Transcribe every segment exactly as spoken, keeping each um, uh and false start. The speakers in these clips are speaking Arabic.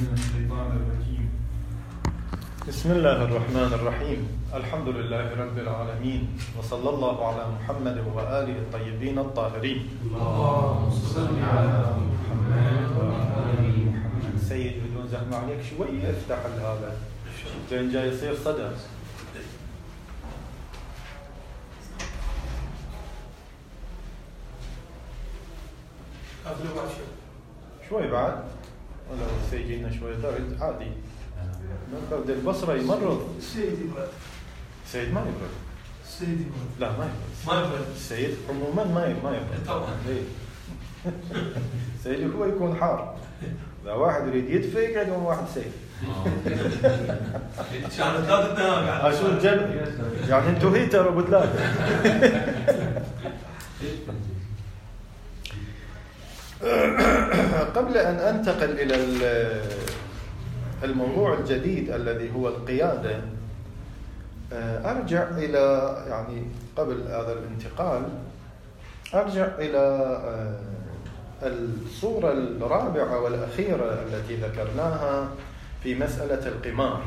من الشيطان الرجيم. بسم الله الرحمن الرحيم. الحمد لله رب العالمين، وصلى الله على محمد وآله الطيبين الطاهرين. اللهم صل على محمد وآل محمد. سيد بدون زحمة عليك شوية افتح هذا لين جاي يصير صدى. شوي بعد ولا سيجينا شوي برد عادي. برد البصرة يمرض. سيد يبرد. سيد ما يبرد. سيد يبرد. لا ما يبرد. ما يبرد. السيد عموما ما ما يبرد. طبعا. السيد هو يكون حار. إذا واحد يريد يدفي يقعد مع واحد سيد. عشان ثلاثة دنانير. عشان الجبل. يعني انتوا هيتر ابو ثلاثة. قبل أن أنتقل إلى الموضوع الجديد الذي هو القيادة، أرجع إلى يعني قبل هذا الانتقال أرجع إلى الصورة الرابعة والأخيرة التي ذكرناها في مسألة القمار.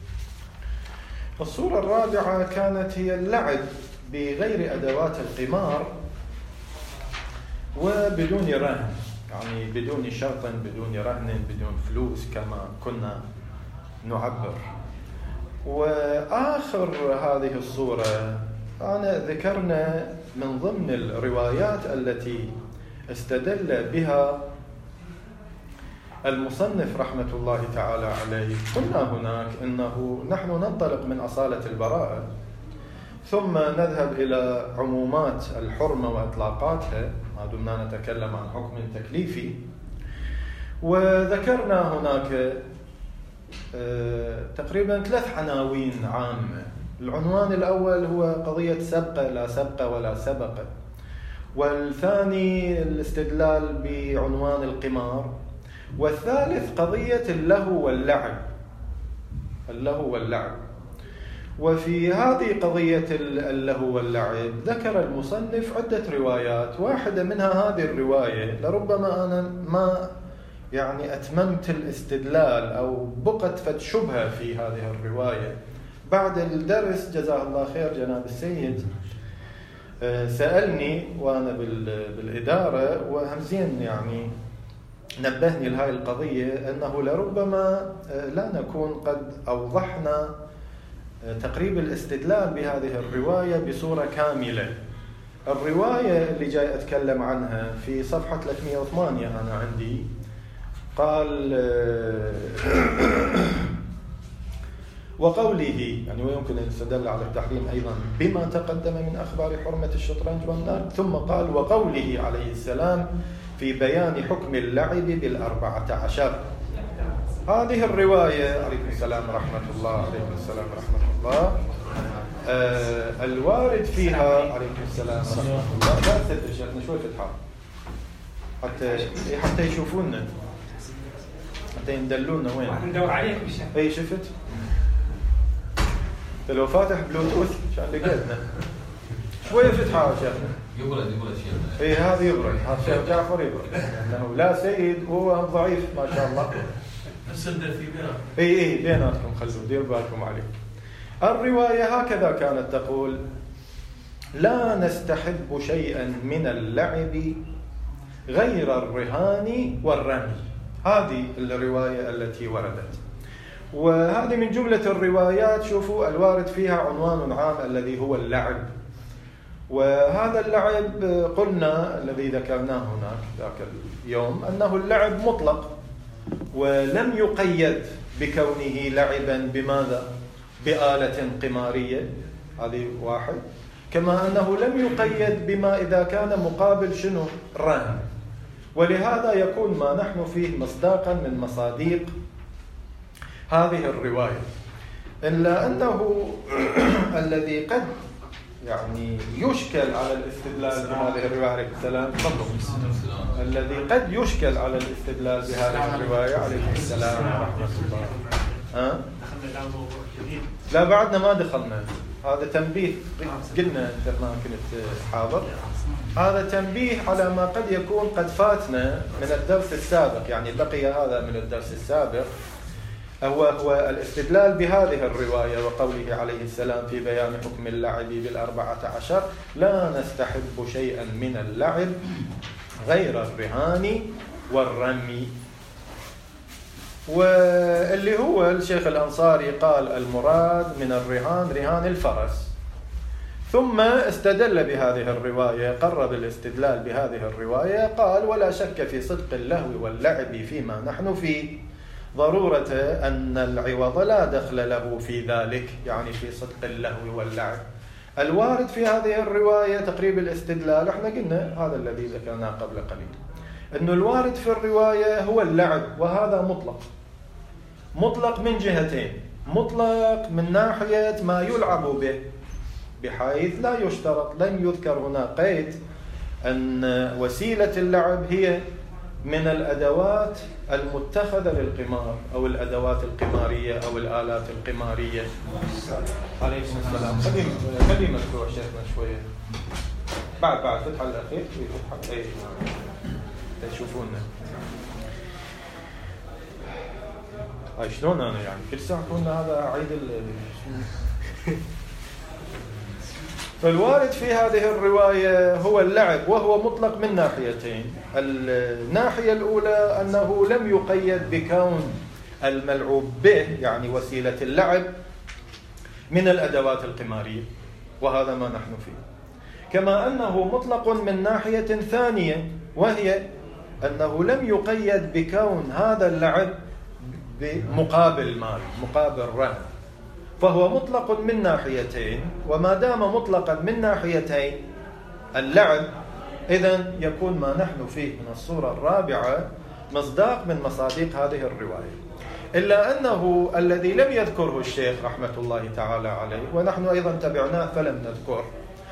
الصورة الرابعة كانت هي اللعب بغير أدوات القمار وبدون رهن، يعني بدون شرط، بدون رهن، بدون فلوس كما كنا نعبر. وآخر هذه الصورة أنا ذكرنا من ضمن الروايات التي استدل بها المصنف رحمة الله تعالى عليه. قلنا هناك أنه نحن ننطلق من أصالة البراءة ثم نذهب إلى عمومات الحرمة وإطلاقاتها ما دمنا نتكلم عن حكم تكليفي. وذكرنا هناك تقريبا ثلاث عناوين عامة. العنوان الأول هو قضية سبق لا سبق ولا سبق، والثاني الاستدلال بعنوان القمار، والثالث قضية اللهو واللعب اللهو واللعب. وفي هذه قضية اللهو واللعب ذكر المصنف عدة روايات. واحدة منها هذه الرواية، لربما أنا ما يعني أتممت الاستدلال أو بقت فد شبهة في هذه الرواية. بعد الدرس جزاه الله خير جناب السيد سألني وأنا بالإدارة وهمزين يعني نبهني لهذه القضية، أنه لربما لا نكون قد أوضحنا تقريب الاستدلال بهذه الرواية بصورة كاملة. الرواية اللي جاي أتكلم عنها في صفحة ثلاثمئة وثمانية أنا عندي، قال وقوله، يعني ويمكن أن يستدل على التحريم أيضا بما تقدم من أخبار حرمة الشطرنج والنار. ثم قال وقوله عليه السلام في بيان حكم اللعب بالأربعة عشر. هذه الرواية عليكم السلام ورحمة الله عليكم السلام ورحمة الله آه الوارد فيها عليكم السلام ورحمة الله. لا ست شيخنا شوي فتحة حتى حتى يشوفونا، حتى يندلونا وين ندور عليكم الشيخ. اي شفت لو فاتح بلوتوث عشان لقيتنا شوي فتحة شيخنا. يبرد يبرد شيخنا. اي هذا يبرد، هذا شيخ جعفر يبرد لأنه لا سيد وهو ضعيف ما شاء الله. السندة في بينات. اي اي بيناتكم خلوا دير بالكم عليه. الرواية هكذا كانت تقول: لا نستحب شيئا من اللعب غير الرهان والرمي. هذه الرواية التي وردت، وهذه من جملة الروايات شوفوا الوارد فيها عنوان عام الذي هو اللعب. وهذا اللعب قلنا الذي ذكرناه هناك ذاك اليوم أنه اللعب مطلق ولم يقيد بكونه لعبا بماذا؟ بآلة قمارية، هذه واحد. كما أنه لم يقيد بما إذا كان مقابل شنو؟ رهن. ولهذا يكون ما نحن فيه مصداقا من مصاديق هذه الرواية. إلا أنه الذي قد يعني يشكل على الاستدلال بهذه الرواية عليه السلام الذي قد يشكل على الاستدلال بهذه الرواية عليه السلام ورحمة الله. أه؟ لا بعدنا ما دخلنا هذا تنبيه، قلنا أنت ما كنت حاضر، هذا تنبيه على ما قد يكون قد فاتنا من الدرس السابق، يعني بقي هذا من الدرس السابق، هو هو الاستدلال بهذه الرواية وقوله عليه السلام في بيان حكم اللعب بالأربعة عشر: لا نستحب شيئا من اللعب غير الرهان والرمي. واللي هو الشيخ الأنصاري قال المراد من الرهان رهان الفرس، ثم استدل بهذه الرواية، قرب الاستدلال بهذه الرواية، قال: ولا شك في صدق اللهو واللعب فيما نحن فيه، ضرورة أن العوض لا دخل له في ذلك، يعني في صدق اللهو واللعب. الوارد في هذه الرواية تقريب الاستدلال، احنا قلنا هذا الذي ذكرناه قبل قليل، أن الوارد في الرواية هو اللعب، وهذا مطلق مطلق من جهتين: مطلق من ناحية ما يلعب به، بحيث لا يشترط، لم يذكر هنا قيد أن وسيلة اللعب هي من الأدوات المتخذة للقمار أو الأدوات القمارية أو الآلات القمارية. عليكم السلام. خلي خلي مفتوح شيخنا شوية، بعد بعد فتح الأخير فتح أي تشوفونا. هاي شلون أنا يعني كل ساعة قلنا هذا عيد ال فالوارد في هذه الرواية هو اللعب، وهو مطلق من ناحيتين. الناحية الأولى أنه لم يقيد بكون الملعوب به، يعني وسيلة اللعب، من الأدوات القمارية، وهذا ما نحن فيه. كما أنه مطلق من ناحية ثانية، وهي أنه لم يقيد بكون هذا اللعب بمقابل مال، مقابل رهن، فهو مطلق من ناحيتين. وما دام مطلقا من ناحيتين اللعب، إذن يكون ما نحن فيه من الصورة الرابعة مصداق من مصادق هذه الرواية. إلا أنه الذي لم يذكره الشيخ رحمة الله تعالى عليه، ونحن أيضا تبعناه فلم نذكر،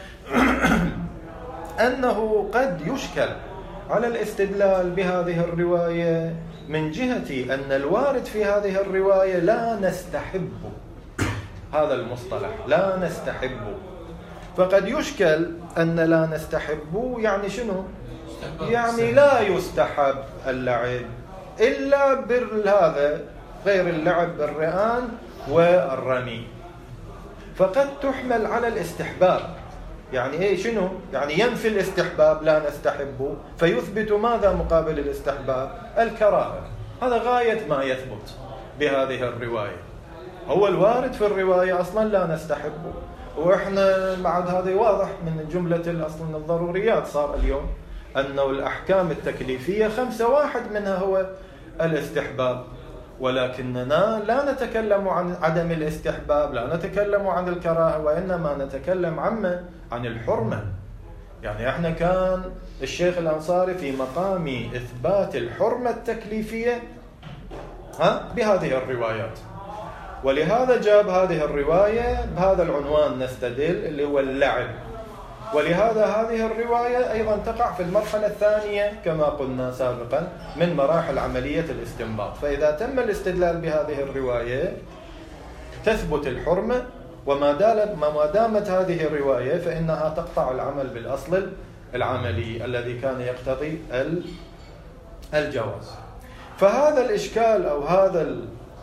أنه قد يشكل على الاستدلال بهذه الرواية من جهة أن الوارد في هذه الرواية لا نستحب، هذا المصطلح لا نستحب. فقد يشكل أن لا نستحب يعني شنو؟ يعني لا يستحب اللعب إلا بهذا، غير اللعب بالرهان والرمي. فقد تحمل على الاستحباب، يعني ايه شنو؟ يعني ينفي الاستحباب لا نستحبه، فيثبت ماذا مقابل الاستحباب؟ الكراهة. هذا غاية ما يثبت بهذه الرواية. هو الوارد في الرواية أصلا لا نستحبه، وإحنا بعد هذا واضح من جملة أصلا الضروريات صار اليوم أنه الأحكام التكليفية خمسة، واحد منها هو الاستحباب، ولكننا لا نتكلم عن عدم الاستحباب، لا نتكلم عن الكراهة، وإنما نتكلم عن عن الحرمة. يعني احنا كان الشيخ الأنصاري في مقام إثبات الحرمة التكليفية ها بهذه الروايات، ولهذا جاب هذه الرواية بهذا العنوان نستدل اللي هو اللعب. ولهذا هذه الرواية أيضا تقع في المرحلة الثانية كما قلنا سابقا من مراحل عملية الاستنباط. فإذا تم الاستدلال بهذه الرواية تثبت الحرمة، وما دامت هذه الرواية فإنها تقطع العمل بالأصل العملي الذي كان يقتضي الجواز. فهذا الإشكال أو هذا ال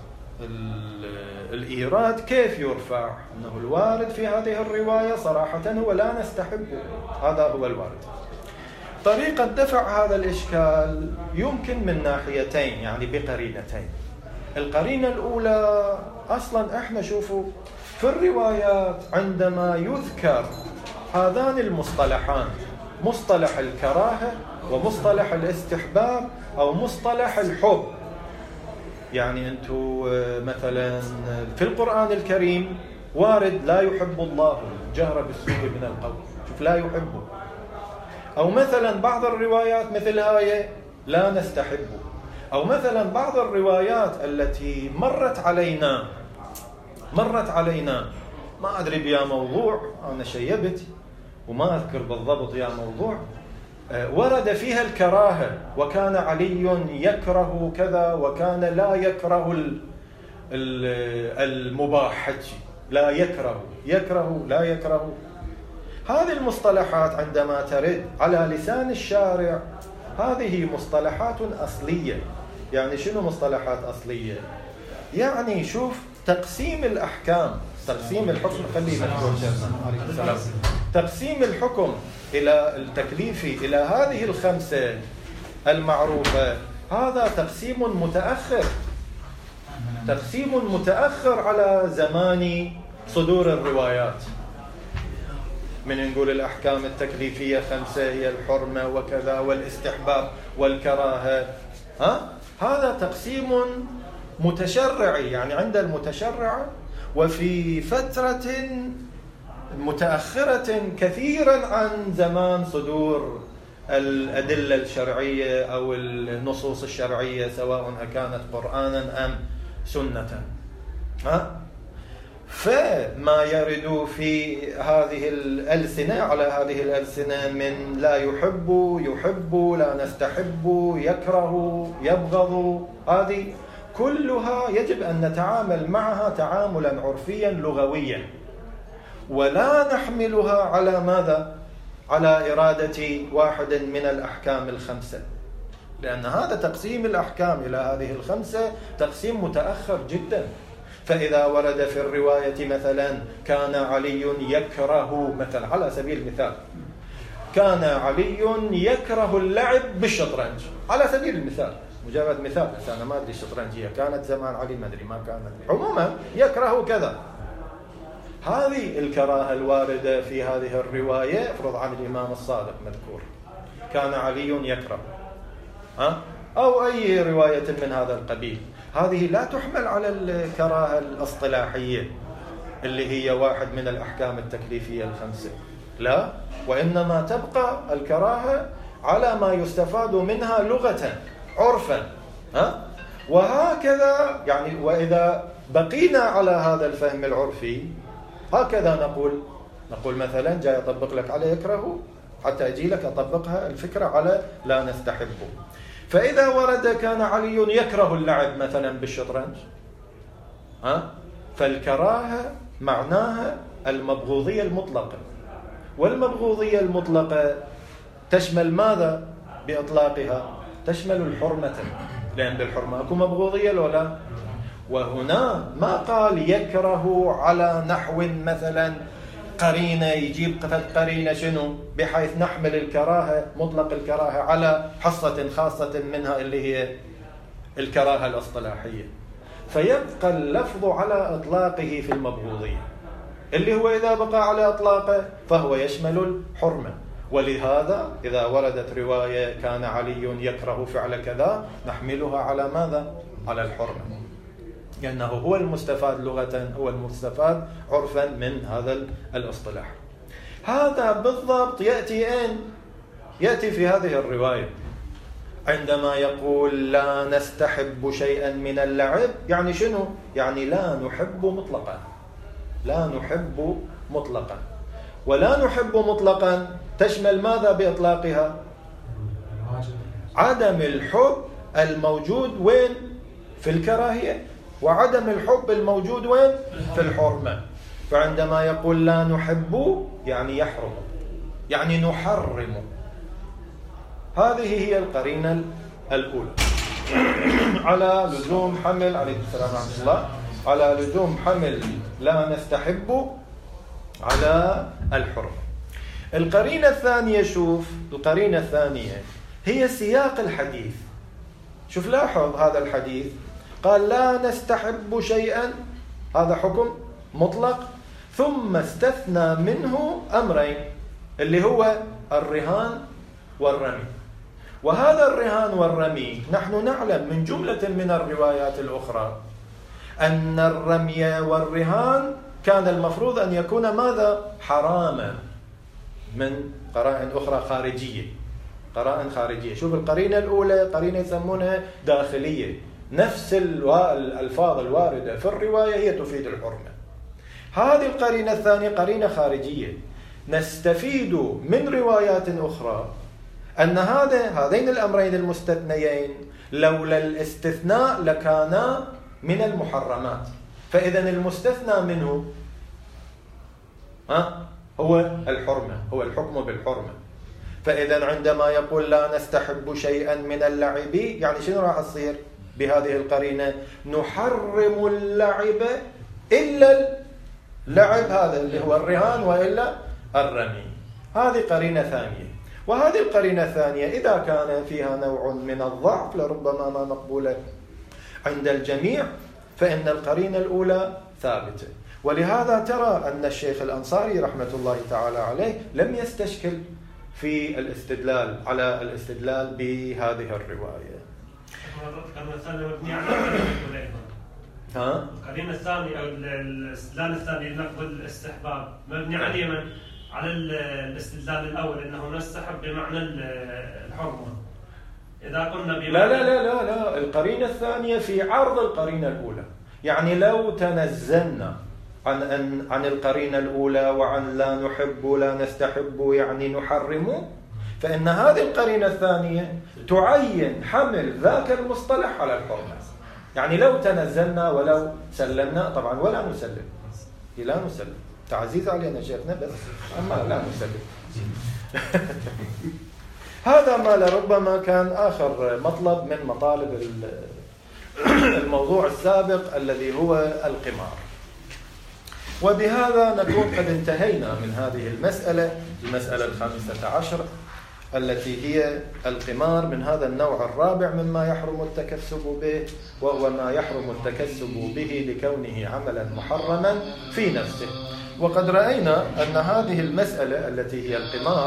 الإيراد كيف يرفع؟ أنه الوارد في هذه الرواية صراحة هو لا نستحبه، هذا هو الوارد. طريقة دفع هذا الإشكال يمكن من ناحيتين، يعني بقرينتين. القرينة الأولى أصلا إحنا شوفوا في الروايات عندما يذكر هذان المصطلحان، مصطلح الكراهة ومصطلح الاستحباب أو مصطلح الحب، يعني أنتم مثلا في القرآن الكريم وارد لا يحب الله الجهر بالسوء من القول، شوف لا يحبه. أو مثلا بعض الروايات مثل هاي لا نستحبه. أو مثلا بعض الروايات التي مرت علينا مرت علينا ما أدري بيا موضوع، أنا شيبت وما أذكر بالضبط يا موضوع، ورد فيها الكراهة، وكان علي يكره كذا وكان لا يكره المباح، لا يكره، يكره لا يكره. هذه المصطلحات عندما ترد على لسان الشارع هذه مصطلحات أصلية. يعني شنو مصطلحات أصلية؟ يعني شوف تقسيم الأحكام، تقسيم الحكم، خليه مفتوح شيخنا، تقسيم الحكم إلى التكليفي إلى هذه الخمسة المعروفة، هذا تقسيم متأخر، تقسيم متأخر على زمان صدور الروايات. من نقول الأحكام التكليفية خمسة هي الحرمة وكذا والاستحباب والكراهة، ها؟ هذا تقسيم متشرعي، يعني عند المتشرع وفي فترة متأخرة كثيرا عن زمان صدور الأدلة الشرعية أو النصوص الشرعية سواء كانت قرآنا أم سنة. ها؟ فما يرد في هذه الألسنة على هذه الألسنة من لا يحب، يحب، لا نستحب، يكره، يبغض، هذه كلها يجب أن نتعامل معها تعاملا عرفيا لغويا، ولا نحملها على ماذا؟ على إرادة واحد من الأحكام الخمسة، لأن هذا تقسيم الأحكام إلى هذه الخمسة تقسيم متأخر جدا. فإذا ورد في الرواية مثلا كان علي يكره، مثلا على سبيل المثال كان علي يكره اللعب بالشطرنج، على سبيل المثال، مجرد مثال، بس أنا ما أدري الشطرنجية كانت زمان علي، ما أدري، ما كانت، عموما يكره كذا. هذه الكراهة الواردة في هذه الرواية افرض عن الإمام الصادق مذكور كان علي يكره، ها؟ أو أي رواية من هذا القبيل، هذه لا تحمل على الكراهة الاصطلاحية اللي هي واحد من الأحكام التكليفية الخمسة، لا، وإنما تبقى الكراهة على ما يستفاد منها لغة عرفا، ها؟ وهكذا يعني. وإذا بقينا على هذا الفهم العرفي هكذا نقول نقول مثلا جاي أطبق لك على يكره حتى أجي لك أطبقها الفكرة على لا نستحبه. فإذا ورد كان علي يكره اللعب مثلا بالشطرنج، ها؟ فالكراهة معناها المبغوضية المطلقة، والمبغوضية المطلقة تشمل ماذا بإطلاقها؟ تشمل الحرمة، لأن بالحرمة أكو مبغوضية لولا. وهنا ما قال يكره على نحو مثلا قرينة، يجيب قرينة شنو بحيث نحمل الكراهة مطلق الكراهة على حصة خاصة منها اللي هي الكراهة الاصطلاحية، فيبقى اللفظ على إطلاقه في المبغوضية، اللي هو إذا بقى على إطلاقه فهو يشمل الحرمة. ولهذا إذا وردت رواية كان علي يكره فعل كذا نحملها على ماذا؟ على الحرمة، لأنه هو المستفاد لغة، هو المستفاد عرفا من هذا الاصطلاح. هذا بالضبط يأتي أين؟ يأتي في هذه الرواية عندما يقول لا نستحب شيئا من اللعب، يعني شنو؟ يعني لا نحب مطلقا، لا نحب مطلقا. ولا نحب مطلقا تشمل ماذا بإطلاقها؟ عدم الحب الموجود وين؟ في الكراهية، وعدم الحب الموجود وين؟ في الحرمة. فعندما يقول لا نحب يعني يحرم، يعني نحرم. هذه هي القرينة الأولى على لزوم حمل، عليه السلام ورحمة الله، على لزوم حمل لا نستحب على الحرمة. القرينة الثانية، شوف القرينة الثانية هي سياق الحديث. شوف لاحظ هذا الحديث قال لا نستحب شيئا، هذا حكم مطلق، ثم استثنى منه أمرين اللي هو الرهان والرمي. وهذا الرهان والرمي نحن نعلم من جملة من الروايات الأخرى أن الرمي والرهان كان المفروض أن يكون ماذا؟ حراما من قرائن أخرى خارجية، قرائن خارجية. شوف القرينة الأولى قرينة يسمونها داخلية، نفس الألفاظ الواردة في الرواية هي تفيد الحرمة. هذه القرينة الثانية قرينة خارجية، نستفيد من روايات أخرى أن هذا هذين الأمرين المستثنيين لولا الاستثناء لكانا من المحرمات. فإذا المستثنى منه ها هو الحرمة، هو الحكم بالحرمة. فإذا عندما يقول لا نستحب شيئا من اللعب، يعني شنو راح يصير بهذه القرينة؟ نحرم اللعب إلا اللعب هذا اللي هو الرهان وإلا الرمي. هذه قرينة ثانية. وهذه القرينة الثانية إذا كان فيها نوع من الضعف لربما ما مقبولة عند الجميع، فإن القرينة الأولى ثابتة. ولهذا ترى أن الشيخ الأنصاري رحمة الله تعالى عليه لم يستشكل في الاستدلال على الاستدلال بهذه الرواية. القرينة الثانية مبنية على ها؟ القرينة الثانية أو الاستدلال الثاني نقض الاستحباب مبني على من؟ على الاستدلال الأول أنه نستحب بمعنى الحرمة. إذا قلنا بمعنى لا لا لا لا لا القرينة الثانية في عرض القرينة الأولى. يعني لو تنزلنا عن عن عن القرينة الأولى وعن لا نحب لا نستحب يعني نحرم، فإن هذه القرينة الثانية تعين حمل ذاك المصطلح على الحرمة. يعني لو تنزلنا ولو سلمنا، طبعا ولا نسلم، لا نسلم، تعزيز علينا شيخنا بس أما لا نسلم. هذا ما لربما كان آخر مطلب من مطالب الموضوع السابق الذي هو القمار. وبهذا نكون قد انتهينا من هذه المسألة، المسألة الخامسة عشر التي هي القمار من هذا النوع الرابع مما يحرم التكسب به، وهو ما يحرم التكسب به لكونه عملا محرما في نفسه. وقد رأينا أن هذه المسألة التي هي القمار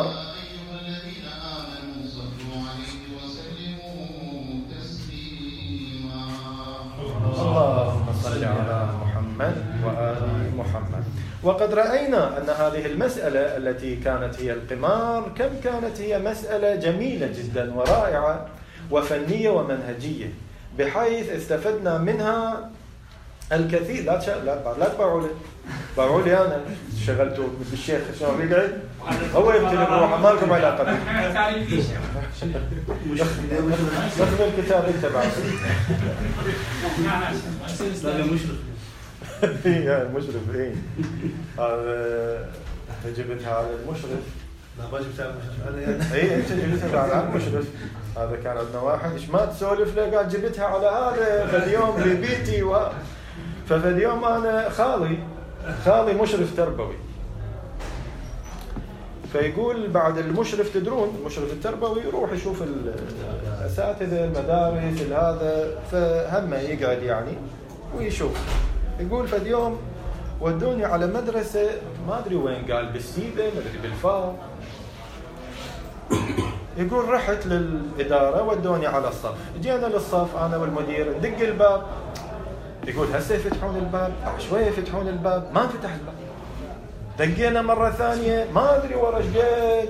اللهم صل على محمد وآل محمد. وقد رأينا أن هذه المسألة التي كانت هي القمار كم كانت هي مسألة جميلة جدا ورائعة وفنية ومنهجية، بحيث استفدنا منها الكثير. لا تش... لا لا تباعوا لي باعوا لي أنا شغلته بالشيخ شلون بيقعد هو يبتلي بروحه، ما لكم علاقة به. ناخذ الكتاب انت بعد. هذا مشرف. يا مشرف ايه هذا جبتها على المشرف. لا ما جبتها المشرف. اي انت جبتها على المشرف. هذا كان عندنا واحد ايش ما تسولف له، قاعد جبتها على هذا فاليوم لبيتي و... فاليوم انا خالي خالي مشرف تربوي، فيقول بعد المشرف تدرون المشرف التربوي يروح يشوف الاساتذه المدارس هذا، فهم يقعد يعني ويشوف. يقول فاليوم ودوني على مدرسه ما ادري وين، قال بالسيده ما ادري بالفاو. يقول رحت للاداره ودوني على الصف، جينا للصف انا والمدير ندق الباب. يقول هسه يفتحون الباب، بعد شويه يفتحون الباب، ما انفتح الباب. دقينا مرة ثانية ما أدري ورا شقد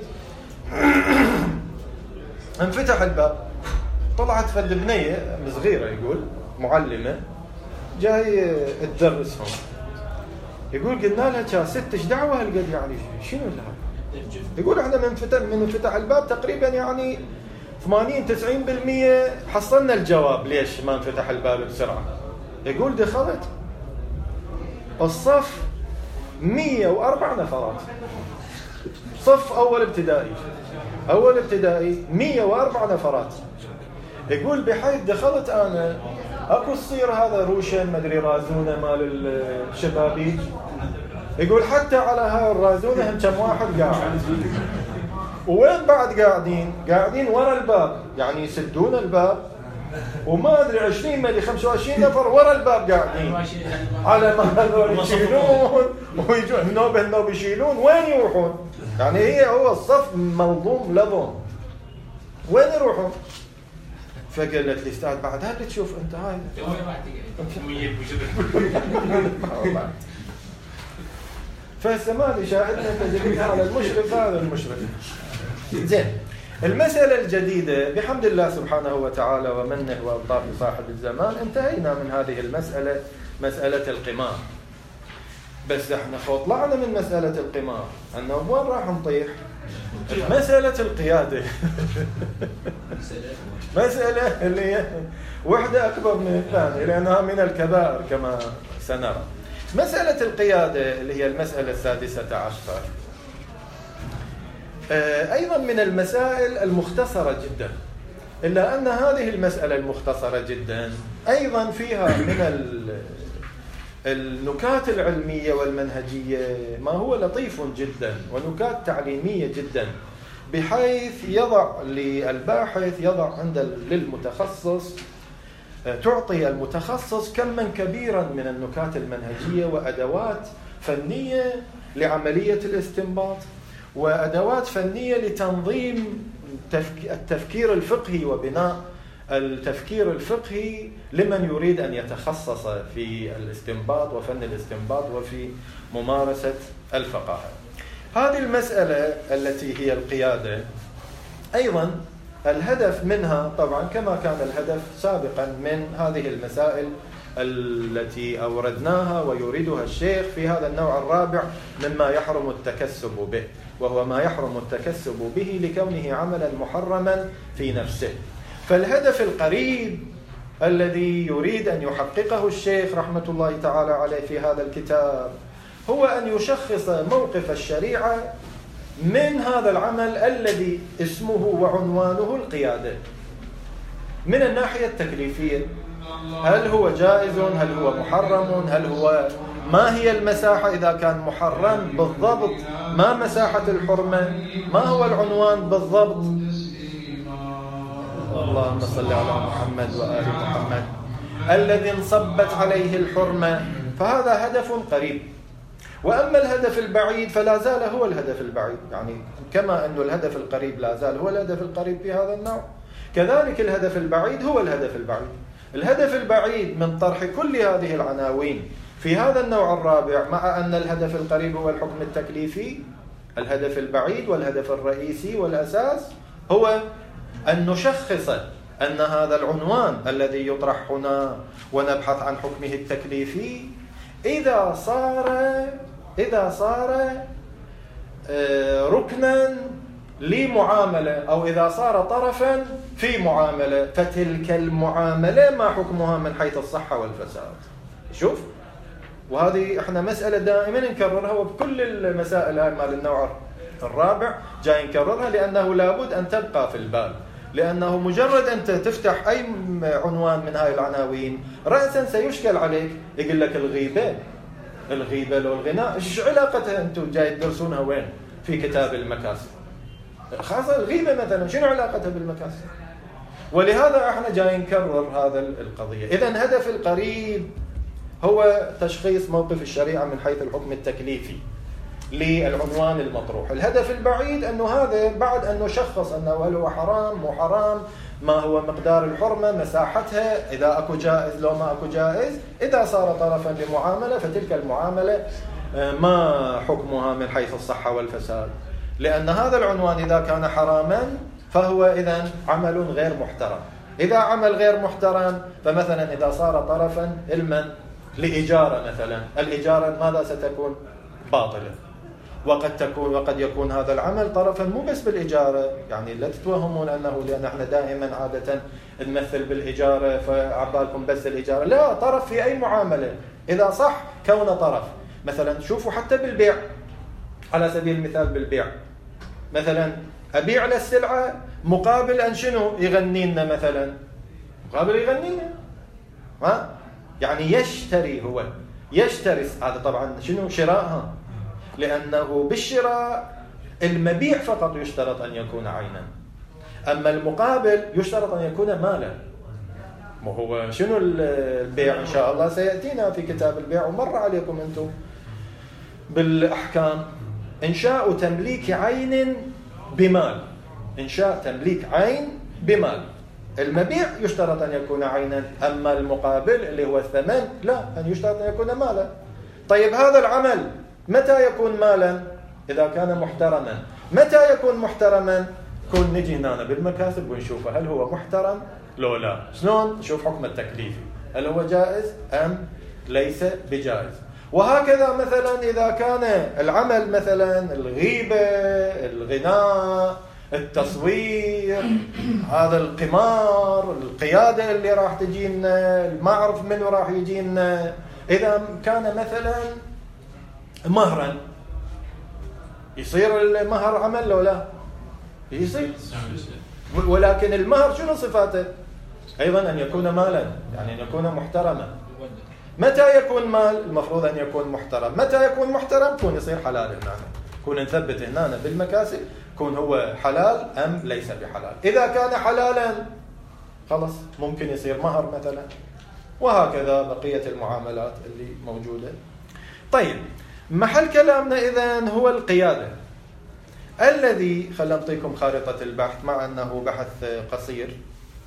انفتح الباب. طلعت فد بنية صغيرة يقول معلمة جاي تدرسهم. يقول قلنا لها كا ست ايش دعوة هالقد يعني شنو لها؟ يقول احنا من فتح من فتح الباب تقريبا يعني ثمانين تسعين بالمية حصلنا الجواب ليش ما انفتح الباب بسرعة. يقول دخلت الصف مية وأربع نفرات، صف أول ابتدائي أول ابتدائي مية وأربع نفرات. يقول بحيث دخلت أنا أكو الصير هذا روشن مدري رازونة مال الشبابيك. يقول حتى على هاي الرازونة هم كم واحد قاعد، وين بعد قاعدين قاعدين ورا الباب، يعني يسدون الباب وما أدري عشرين مدري خمسة وعشرين نفر ورا الباب قاعدين على ما هذول يشيلون ويجون النوبة النوبة يشيلون وين يروحون. يعني هي هو الصف منظوم لظم وين يروحون. فقالت لي استاذ بعد هذا تشوف انت هاي فالسمادي شاهدنا تجربة على المشرف هذا المشرف. زين المسألة الجديدة بحمد الله سبحانه وتعالى ومنه وألطاف صاحب الزمان انتهينا من هذه المسألة، مسألة القمار. بس احنا طلعنا من مسألة القمار أنه وين راح نطيح؟ مسألة القيادة. مسألة اللي هي وحدة أكبر من الثانية لأنها من الكبائر كما سنرى. مسألة القيادة اللي هي المسألة السادسة عشر أيضا من المسائل المختصرة جدا، إلا أن هذه المسألة المختصرة جدا أيضا فيها من النكات العلمية والمنهجية ما هو لطيف جدا ونكات تعليمية جدا، بحيث يضع للباحث يضع عند للمتخصص تعطي المتخصص كما كبيرا من النكات المنهجية وأدوات فنية لعملية الاستنباط، وأدوات فنية لتنظيم التفكير الفقهي وبناء التفكير الفقهي لمن يريد أن يتخصص في الاستنباط وفن الاستنباط وفي ممارسة الفقاهة. هذه المسألة التي هي القيادة أيضا الهدف منها طبعا كما كان الهدف سابقا من هذه المسائل التي أوردناها ويريدها الشيخ في هذا النوع الرابع مما يحرم التكسب به، وهو ما يحرم التكسب به لكونه عملا محرما في نفسه. فالهدف القريب الذي يريد أن يحققه الشيخ رحمة الله تعالى عليه في هذا الكتاب هو أن يشخص موقف الشريعة من هذا العمل الذي اسمه وعنوانه القيادة من الناحية التكليفية. هل هو جائز؟ هل هو محرم؟ هل هو ما هي المساحة إذا كان محرم بالضبط؟ ما مساحة الحرمة؟ ما هو العنوان بالضبط؟ اللهم صل على محمد وآل محمد الذي انصبت عليه الحرمة. فهذا هدف قريب. وأما الهدف البعيد فلا زال هو الهدف البعيد، يعني كما أن الهدف القريب لا زال هو الهدف القريب في هذا النوع، كذلك الهدف البعيد هو الهدف البعيد. الهدف البعيد من طرح كل هذه العناوين في هذا النوع الرابع، مع أن الهدف القريب هو الحكم التكليفي، الهدف البعيد والهدف الرئيسي والأساس هو أن نشخص أن هذا العنوان الذي يطرح هنا ونبحث عن حكمه التكليفي إذا صار إذا صار ركنا لمعاملة أو إذا صار طرفا في معاملة، فتلك المعاملة ما حكمها من حيث الصحة والفساد. شوف، وهذه احنا مسألة دائما نكررها، وبكل المسائل هاي مال النوع الرابع جاي نكررها لأنه لابد أن تبقى في البال، لأنه مجرد أنت تفتح أي عنوان من هاي العناوين رأسا سيشكل عليك، يقول لك الغيبة الغيبة والغناء إيش علاقتها أنتم جاي تدرسونها وين في كتاب المكاسب؟ خاصة الغيبة مثلا شنو علاقتها بالمكاسب؟ ولهذا احنا جاي نكرر هذا القضية. إذن هدف القريب هو تشخيص موقف الشريعة من حيث الحكم التكليفي للعنوان المطروح. الهدف البعيد أنه هذا بعد أن نشخص أنه هل هو حرام مو حرام، ما هو مقدار الحرمة، مساحتها، إذا أكو جائز لو ما أكو جائز، إذا صار طرفا لمعاملة فتلك المعاملة ما حكمها من حيث الصحة والفساد. لأن هذا العنوان إذا كان حراما فهو إذن عمل غير محترم. إذا عمل غير محترم فمثلا إذا صار طرفا علما لإجارة مثلا، الإجارة ماذا ستكون؟ باطلة. وقد تكون وقد يكون هذا العمل طرفا مو بس بالإجارة، يعني لا تتوهمون أنه لأن احنا دائما عادة نمثل بالإجارة فعبالكم بس الإجارة، لا، طرف في أي معاملة إذا صح كون طرف. مثلا شوفوا حتى بالبيع، على سبيل المثال بالبيع مثلا أبيع للسلعة مقابل أن شنو يغني لنا مثلا، مقابل يغني لنا، ها يعني يشتري، هو يشتري، هذا طبعا شنو شراءها، لأنه بالشراء المبيع فقط يشترط أن يكون عينا، أما المقابل يشترط أن يكون مالا. وهو شنو البيع إن شاء الله سيأتينا في كتاب البيع ومر عليكم أنتم بالأحكام، إنشاء تمليك عين بمال، إنشاء تمليك عين بمال. المبيع يشترط أن يكون عينا، أما المقابل اللي هو الثمن لا، أن يشترط أن يكون مالا. طيب هذا العمل متى يكون مالا؟ إذا كان محترما. متى يكون محترما؟ كون نجي هنا بالمكاسب ونشوف هل هو محترم لو لا. شلون نشوف حكم التكليفي، هل هو جائز أم ليس بجائز. وهكذا مثلا إذا كان العمل مثلا الغيبة، الغناء، التصوير، هذا القمار، القيادة اللي راح تجينا، ما أعرف منو راح يجينا، إذا كان مثلا مهرا يصير المهر عمل لو لا يصير، ولكن المهر شنو صفاته؟ أيضا أن يكون مالا، يعني أن يكون محترما. متى يكون مال؟ المفروض أن يكون محترم. متى يكون محترم؟ يكون يصير حلال هنا، يكون نثبت هنا بالمكاسب يكون هو حلال أم ليس بحلال. إذا كان حلالا خلص ممكن يصير مهر مثلا، وهكذا بقية المعاملات اللي موجودة. طيب محل كلامنا إذن هو القيادة، الذي خلنا نعطيكم خارطة البحث مع أنه بحث قصير.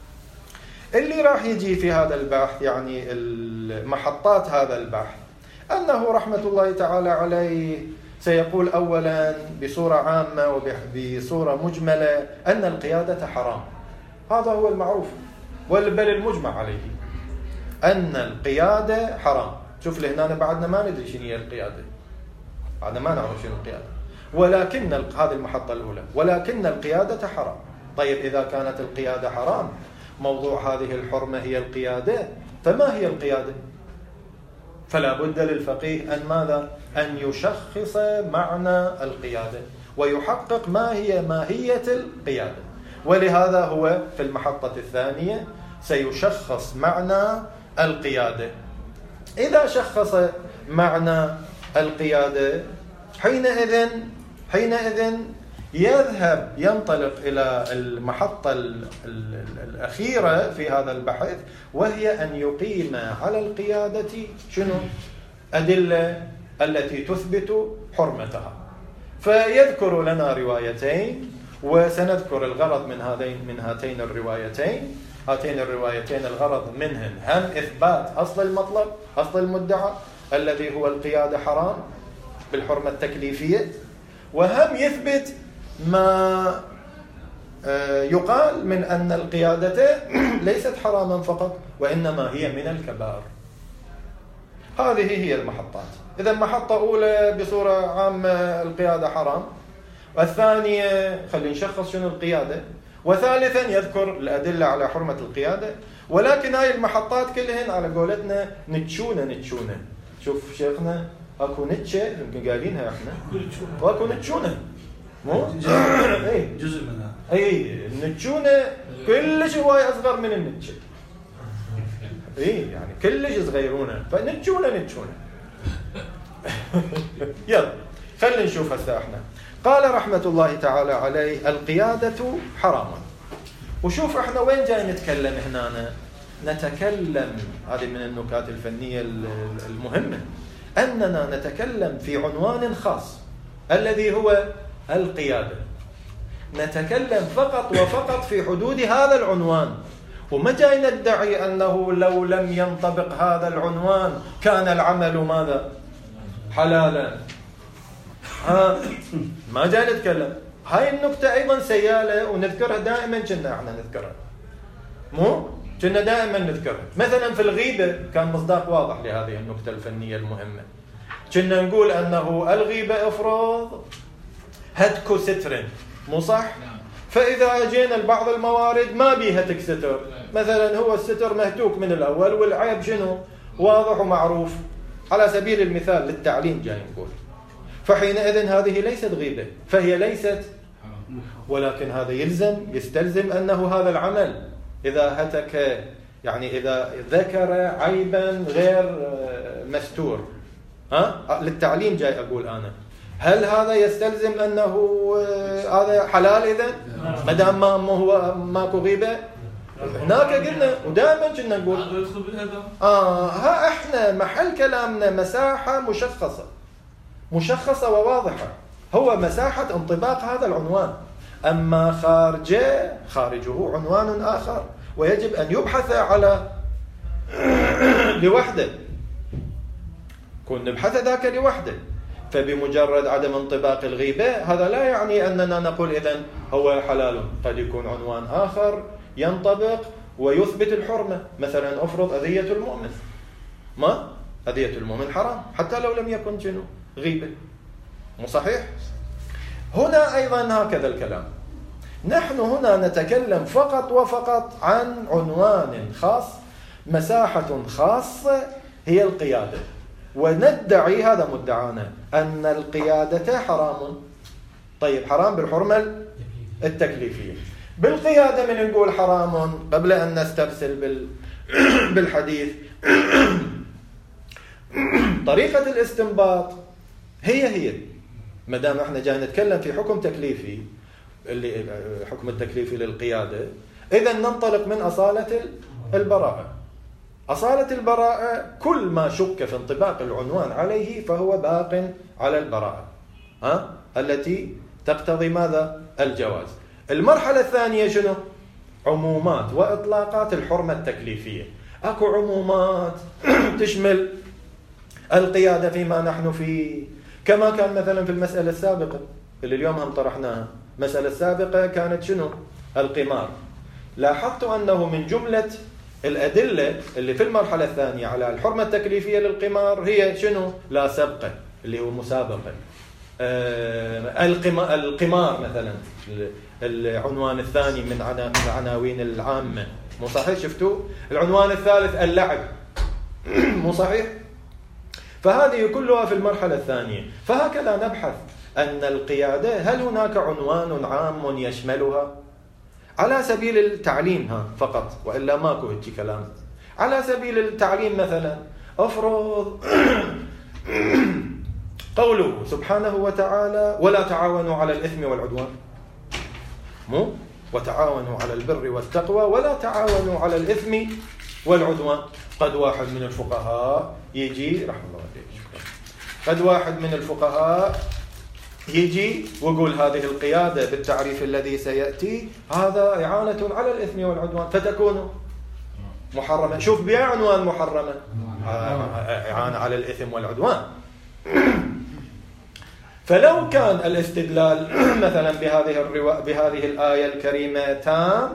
اللي راح يجي في هذا البحث يعني المحطات هذا البحث أنه رحمة الله تعالى عليه سيقول أولا بصورة عامة وبصورة مجملة أن القيادة حرام. هذا هو المعروف بل المجمع عليه أن القيادة حرام. شوف لهنا بعدنا ما ندري شنو هي القيادة، بعدنا ما نعرف شنو القيادة، ولكن هذه المحطة الأولى، ولكن القيادة حرام. طيب إذا كانت القيادة حرام، موضوع هذه الحرمة هي القيادة، فما هي القيادة؟ فلا بد للفقيه أن ماذا؟ أن يشخص معنى القيادة ويحقق ما هي ماهية القيادة. ولهذا هو في المحطة الثانية سيشخص معنى القيادة. إذا شخص معنى القيادة حينئذ حينئذ يذهب ينطلق إلى المحطة الأخيرة في هذا البحث، وهي أن يقيم على القيادة شنو؟ أدلة التي تثبت حرمتها. فيذكر لنا روايتين، وسنذكر الغرض من هذين من هاتين الروايتين. هاتين الروايتين الغرض منهن هم إثبات أصل المطلب، أصل المدعى الذي هو القيادة حرام بالحرمة التكليفية، وهم يثبت ما يقال من أن القيادة ليست حراما فقط وإنما هي من الكبائر. هذه هي المحطات. إذا محطة أولى بصورة عامة القيادة حرام، والثانية خلينا نشخص شنو القيادة، وثالثا يذكر الأدلة على حرمة القيادة. ولكن هاي المحطات كلهن على قولتنا نتشونة نتشونة. شوف شيخنا اكو نتشة يمكن قايلينها احنا، واكو نتشونة مو اي جزء منها. اي النتشونة كلش هواي اصغر من النتشة، اي يعني كلش صغيرونه، فنتشونة نتشونة. يلا خلينا نشوف هسه احنا. قال رحمة الله تعالى عليه القيادة حرام. وشوف احنا وين جاي نتكلم هنا؟ نتكلم، هذه من النكات الفنية المهمة، أننا نتكلم في عنوان خاص الذي هو القيادة. نتكلم فقط وفقط في حدود هذا العنوان، وما جاي ندعي أنه لو لم ينطبق هذا العنوان كان العمل ماذا؟ حلالا. ها ما جاي نتكلم. هاي النكتة أيضا سيالة ونذكرها دائما، كنا احنا نذكرها مو؟ كنا دائما نذكرها. مثلا في الغيبة كان مصداق واضح لهذه النكتة الفنية المهمة. كنا نقول أنه الغيبة افرض هتك ستر، مو صح؟ فإذا أجينا لبعض الموارد ما بيها هتك ستر، مثلا هو الستر مهتوك من الأول والعيب شنو؟ واضح ومعروف، على سبيل المثال للتعليم جاي نقول، فحينئذ هذه ليست غيبة، فهي ليست، ولكن هذا يلزم يستلزم أنه هذا العمل إذا هتك، يعني إذا ذكر عيبا غير مستور، ها للتعليم جاي أقول أنا، هل هذا يستلزم أنه هذا حلال إذا ما دام ما هو ماكو غيبة؟ هناك قلنا ودائما كنا نقول آه ها احنا محل كلامنا مساحة مشخصة مشخصة وواضحة، هو مساحة انطباق هذا العنوان. أما خارجه خارجه عنوان آخر، ويجب أن يبحث على لوحده، كن نبحث ذاك لوحده. فبمجرد عدم انطباق الغيبة هذا لا يعني أننا نقول إذن هو حلال، قد يكون عنوان آخر ينطبق ويثبت الحرمة. مثلا أفرض أذية المؤمن، ما أذية المؤمن حرام حتى لو لم يكن جنو غيبة، مو صحيح؟ هنا أيضا هكذا الكلام. نحن هنا نتكلم فقط وفقط عن عنوان خاص، مساحة خاصة هي القيادة، وندعي هذا مدعانا أن القيادة حرام. طيب حرام بالحرمة التكليفية، بالقيادة من نقول حرام قبل أن نسترسل بال بالحديث. طريقة الاستنباط هي هي، ما دام احنا جاي نتكلم في حكم تكليفي، اللي حكم التكليفي للقيادة، إذا ننطلق من أصالة البراءة. أصالة البراءة كل ما شك في انطباق العنوان عليه فهو باق على البراءة، ها؟ التي تقتضي ماذا؟ الجواز. المرحلة الثانية شنو؟ عمومات وإطلاقات الحرمة التكليفية. أكو عمومات تشمل القيادة فيما نحن فيه، كما كان مثلا في المسألة السابقة اللي اليوم هم طرحناها. المسألة السابقة كانت شنو؟ القمار. لاحظت أنه من جملة الأدلة اللي في المرحلة الثانية على الحرمة التكليفية للقمار هي شنو؟ لا سبقة اللي هو مسابقة. آه القمار مثلا العنوان الثاني من العناوين العامة، مو صحيح؟ شفتوا؟ العنوان الثالث اللعب، مو صحيح؟ فهذه كلها في المرحلة الثانية. فهكذا نبحث أن القيادة هل هناك عنوان عام يشملها على سبيل التعليم ها فقط، وإلا ماكو هيك كلام. على سبيل التعليم مثلا أفرض قوله سبحانه وتعالى ولا تعاونوا على الإثم والعدوان، مو وتعاونوا على البر والتقوى ولا تعاونوا على الإثم والعدوان. قد واحد من الفقهاء يجي رحمه الله عليه، قد واحد من الفقهاء يجي ويقول هذه القيادة بالتعريف الذي سيأتي هذا إعانة على الإثم والعدوان فتكون محرمة. شوف بيا عنوان محرمة، إعانة على الإثم والعدوان. فلو كان الاستدلال مثلا بهذه الروا... بهذه الآية الكريمة تام،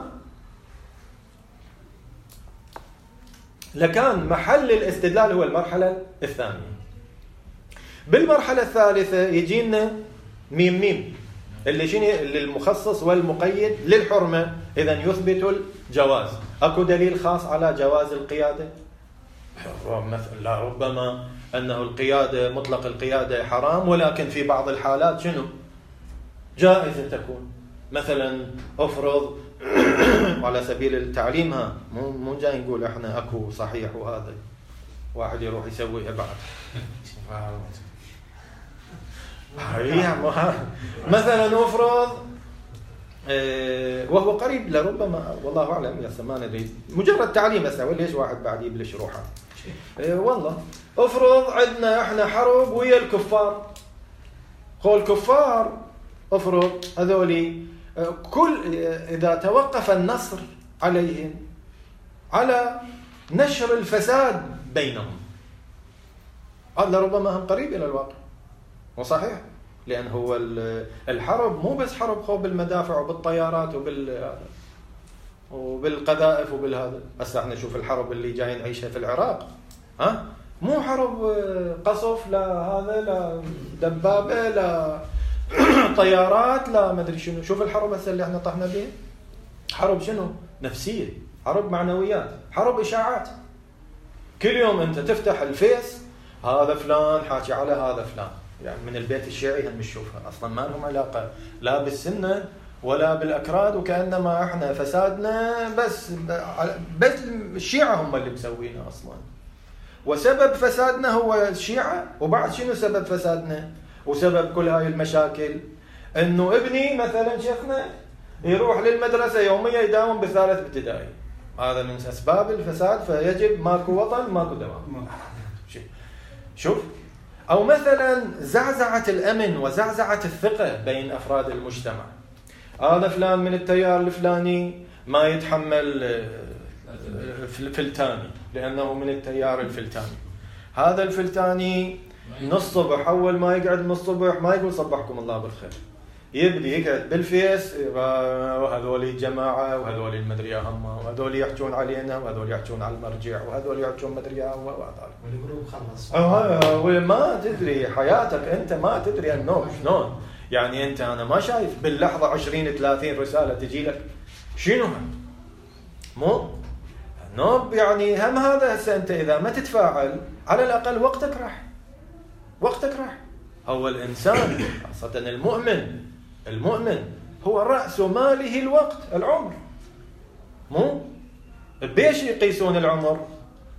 لكان محل الاستدلال هو المرحلة الثانية. بالمرحلة الثالثة يجينا ميم ميم اللي شنو؟ اللي المخصص والمقيد للحرمة، إذا يثبت الجواز. أكو دليل خاص على جواز القيادة؟ لا، ربما أنه القيادة مطلق القيادة حرام، ولكن في بعض الحالات شنو؟ جائزة تكون. مثلا أفرض على سبيل التعليم، ها مو مو جاي نقول احنا اكو صحيح وهذا واحد يروح يسويها بعد. مثلا أفرض وهو قريب لربما، والله أعلم يا ما ندري، مجرد تعليم أسوي ليش واحد بعد يبلش روحه. والله أفرض عندنا احنا حرب ويا الكفار، قول الكفار أفرض هذولي كل إذا توقف النصر عليهم على نشر الفساد بينهم، هذا ربما هم قريب إلى الواقع وصحيح، لأن هو الحرب مو بس حرب خوف بالمدافع وبالطيارات وبال وبالقذائف وبالهذا. هسه احنا نشوف الحرب اللي جاي نعيشها في العراق، ها مو حرب قصف، لا هذا لا دبابة لا طيارات لا ما ادري شنو. شوف الحرب هسه اللي احنا طحنا بيه، حرب شنو؟ نفسية، حرب معنويات، حرب إشاعات. كل يوم انت تفتح الفيس هذا فلان حاكي على هذا فلان، يعني من البيت الشيعي هم نشوفها اصلا ما لهم علاقة لا بالسنة ولا بالأكراد، وكأنما احنا فسادنا بس بس الشيعة هم اللي مسوينا اصلا، وسبب فسادنا هو الشيعة. وبعد شنو سبب فسادنا وسبب كل هاي المشاكل؟ انه ابني مثلا شيخنا يروح للمدرسة يوميا يداوم بالثالث ابتدائي، هذا من اسباب الفساد، فيجب ماكو وطن ماكو دوام. شوف، او مثلا زعزعة الامن وزعزعة الثقة بين افراد المجتمع. هذا فلان من التيار الفلاني ما يتحمل فلتاني لانه من التيار الفلتاني، هذا الفلتاني من الصبح اول ما يقعد من الصبح ما يقول صبحكم الله بالخير، يبدي يقعد بالفيس وهذول الجماعه وهذول المدري هم وهذول يحجون علينا وهذول يحجون على المرجع وهذول يحجون مدري وهذا والجروب خلص. اه وما تدري حياتك انت، ما تدري انه شلون يعني. انت انا ما شايف باللحظه عشرين ثلاثين رساله تجي لك، شنو مو نوب يعني هم هذا هسه أنت إذا ما تتفاعل على الأقل وقتك راح، وقتك راح. هو الإنسان خاصة المؤمن، المؤمن هو رأس ماله الوقت، العمر. مو بيش يقيسون العمر؟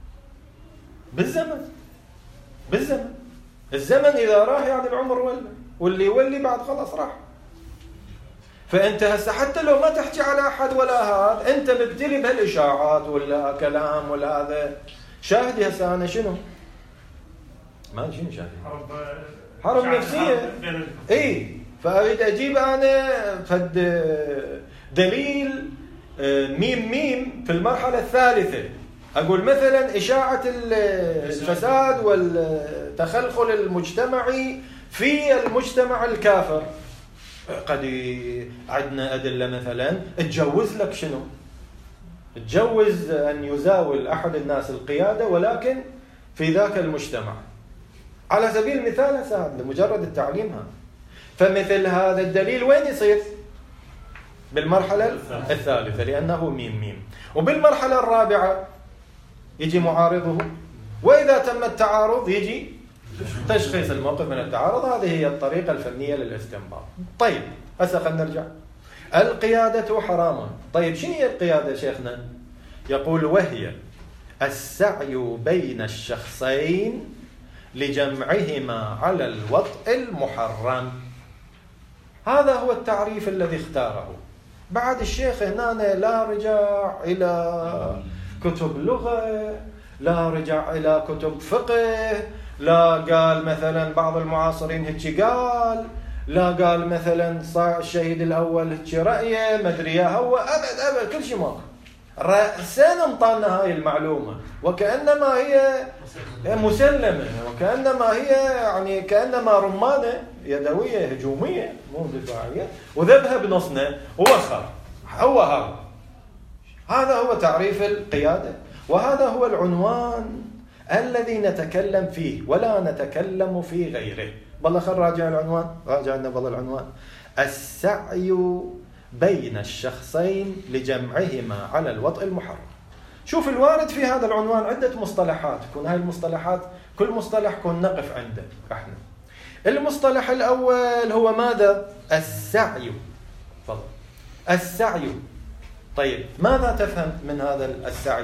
بالزمن، بالزمن. الزمن إذا راح يعني العمر ولا، واللي يولي بعد خلاص راح. فأنت هسه حتى لو ما تحكي على أحد ولا هذا، أنت مبتلي بهالإشاعات ولا كلام ولا هذا. شاهدي هسه أنا شنو؟ ما شنو شاهدي؟ حرب حرب نفسية. إيه، فأريد أجيب أنا فد دليل ميم ميم في المرحلة الثالثة. أقول مثلا إشاعة الفساد والتخلخل المجتمعي في المجتمع الكافر. قد عندنا أدلة مثلا تجوز لك شنو؟ تجوز أن يزاول أحد الناس القيادة ولكن في ذاك المجتمع. على سبيل المثال هذا لمجرد التعليم هذا. فمثل هذا الدليل وين يصير؟ بالمرحلة الثالثة لأنه ميم ميم. وبالمرحلة الرابعة يجي معارضه، وإذا تم التعارض يجي تشخيص الموقف من التعارض. هذه هي الطريقة الفنية للاستنباط. طيب هسه خلينا نرجع. القيادة حرام. طيب شنو هي القيادة شيخنا؟ يقول وهي السعي بين الشخصين لجمعهما على الوطء المحرم. هذا هو التعريف الذي اختاره. بعد الشيخ هنا لا رجع إلى كتب لغة، لا رجع إلى كتب فقه، لا قال مثلا بعض المعاصرين هيك قال، لا قال مثلا الشهيد الأول هيك رأيه مدري هو، أبد أبد كل شيء ماكو. رأسا انطانا هاي المعلومة وكأنما هي مسلمة، وكأنما هي يعني كأنما رمانة يدوية هجومية مو دفاعية، وذبها بنصنا ووخر. هو هذا هذا هو تعريف القيادة، وهذا هو العنوان الذي نتكلم فيه ولا نتكلم في غيره. بالله خل راجع العنوان، راجع لنا بالله العنوان: السعي بين الشخصين لجمعهما على الوطء المحرم. شوف الوارد في هذا العنوان عدة مصطلحات، كون هاي المصطلحات كل مصطلح كون نقف عنده احنا. المصطلح الأول هو ماذا؟ السعي. فضل. السعي. طيب ماذا تفهم من هذا السعي؟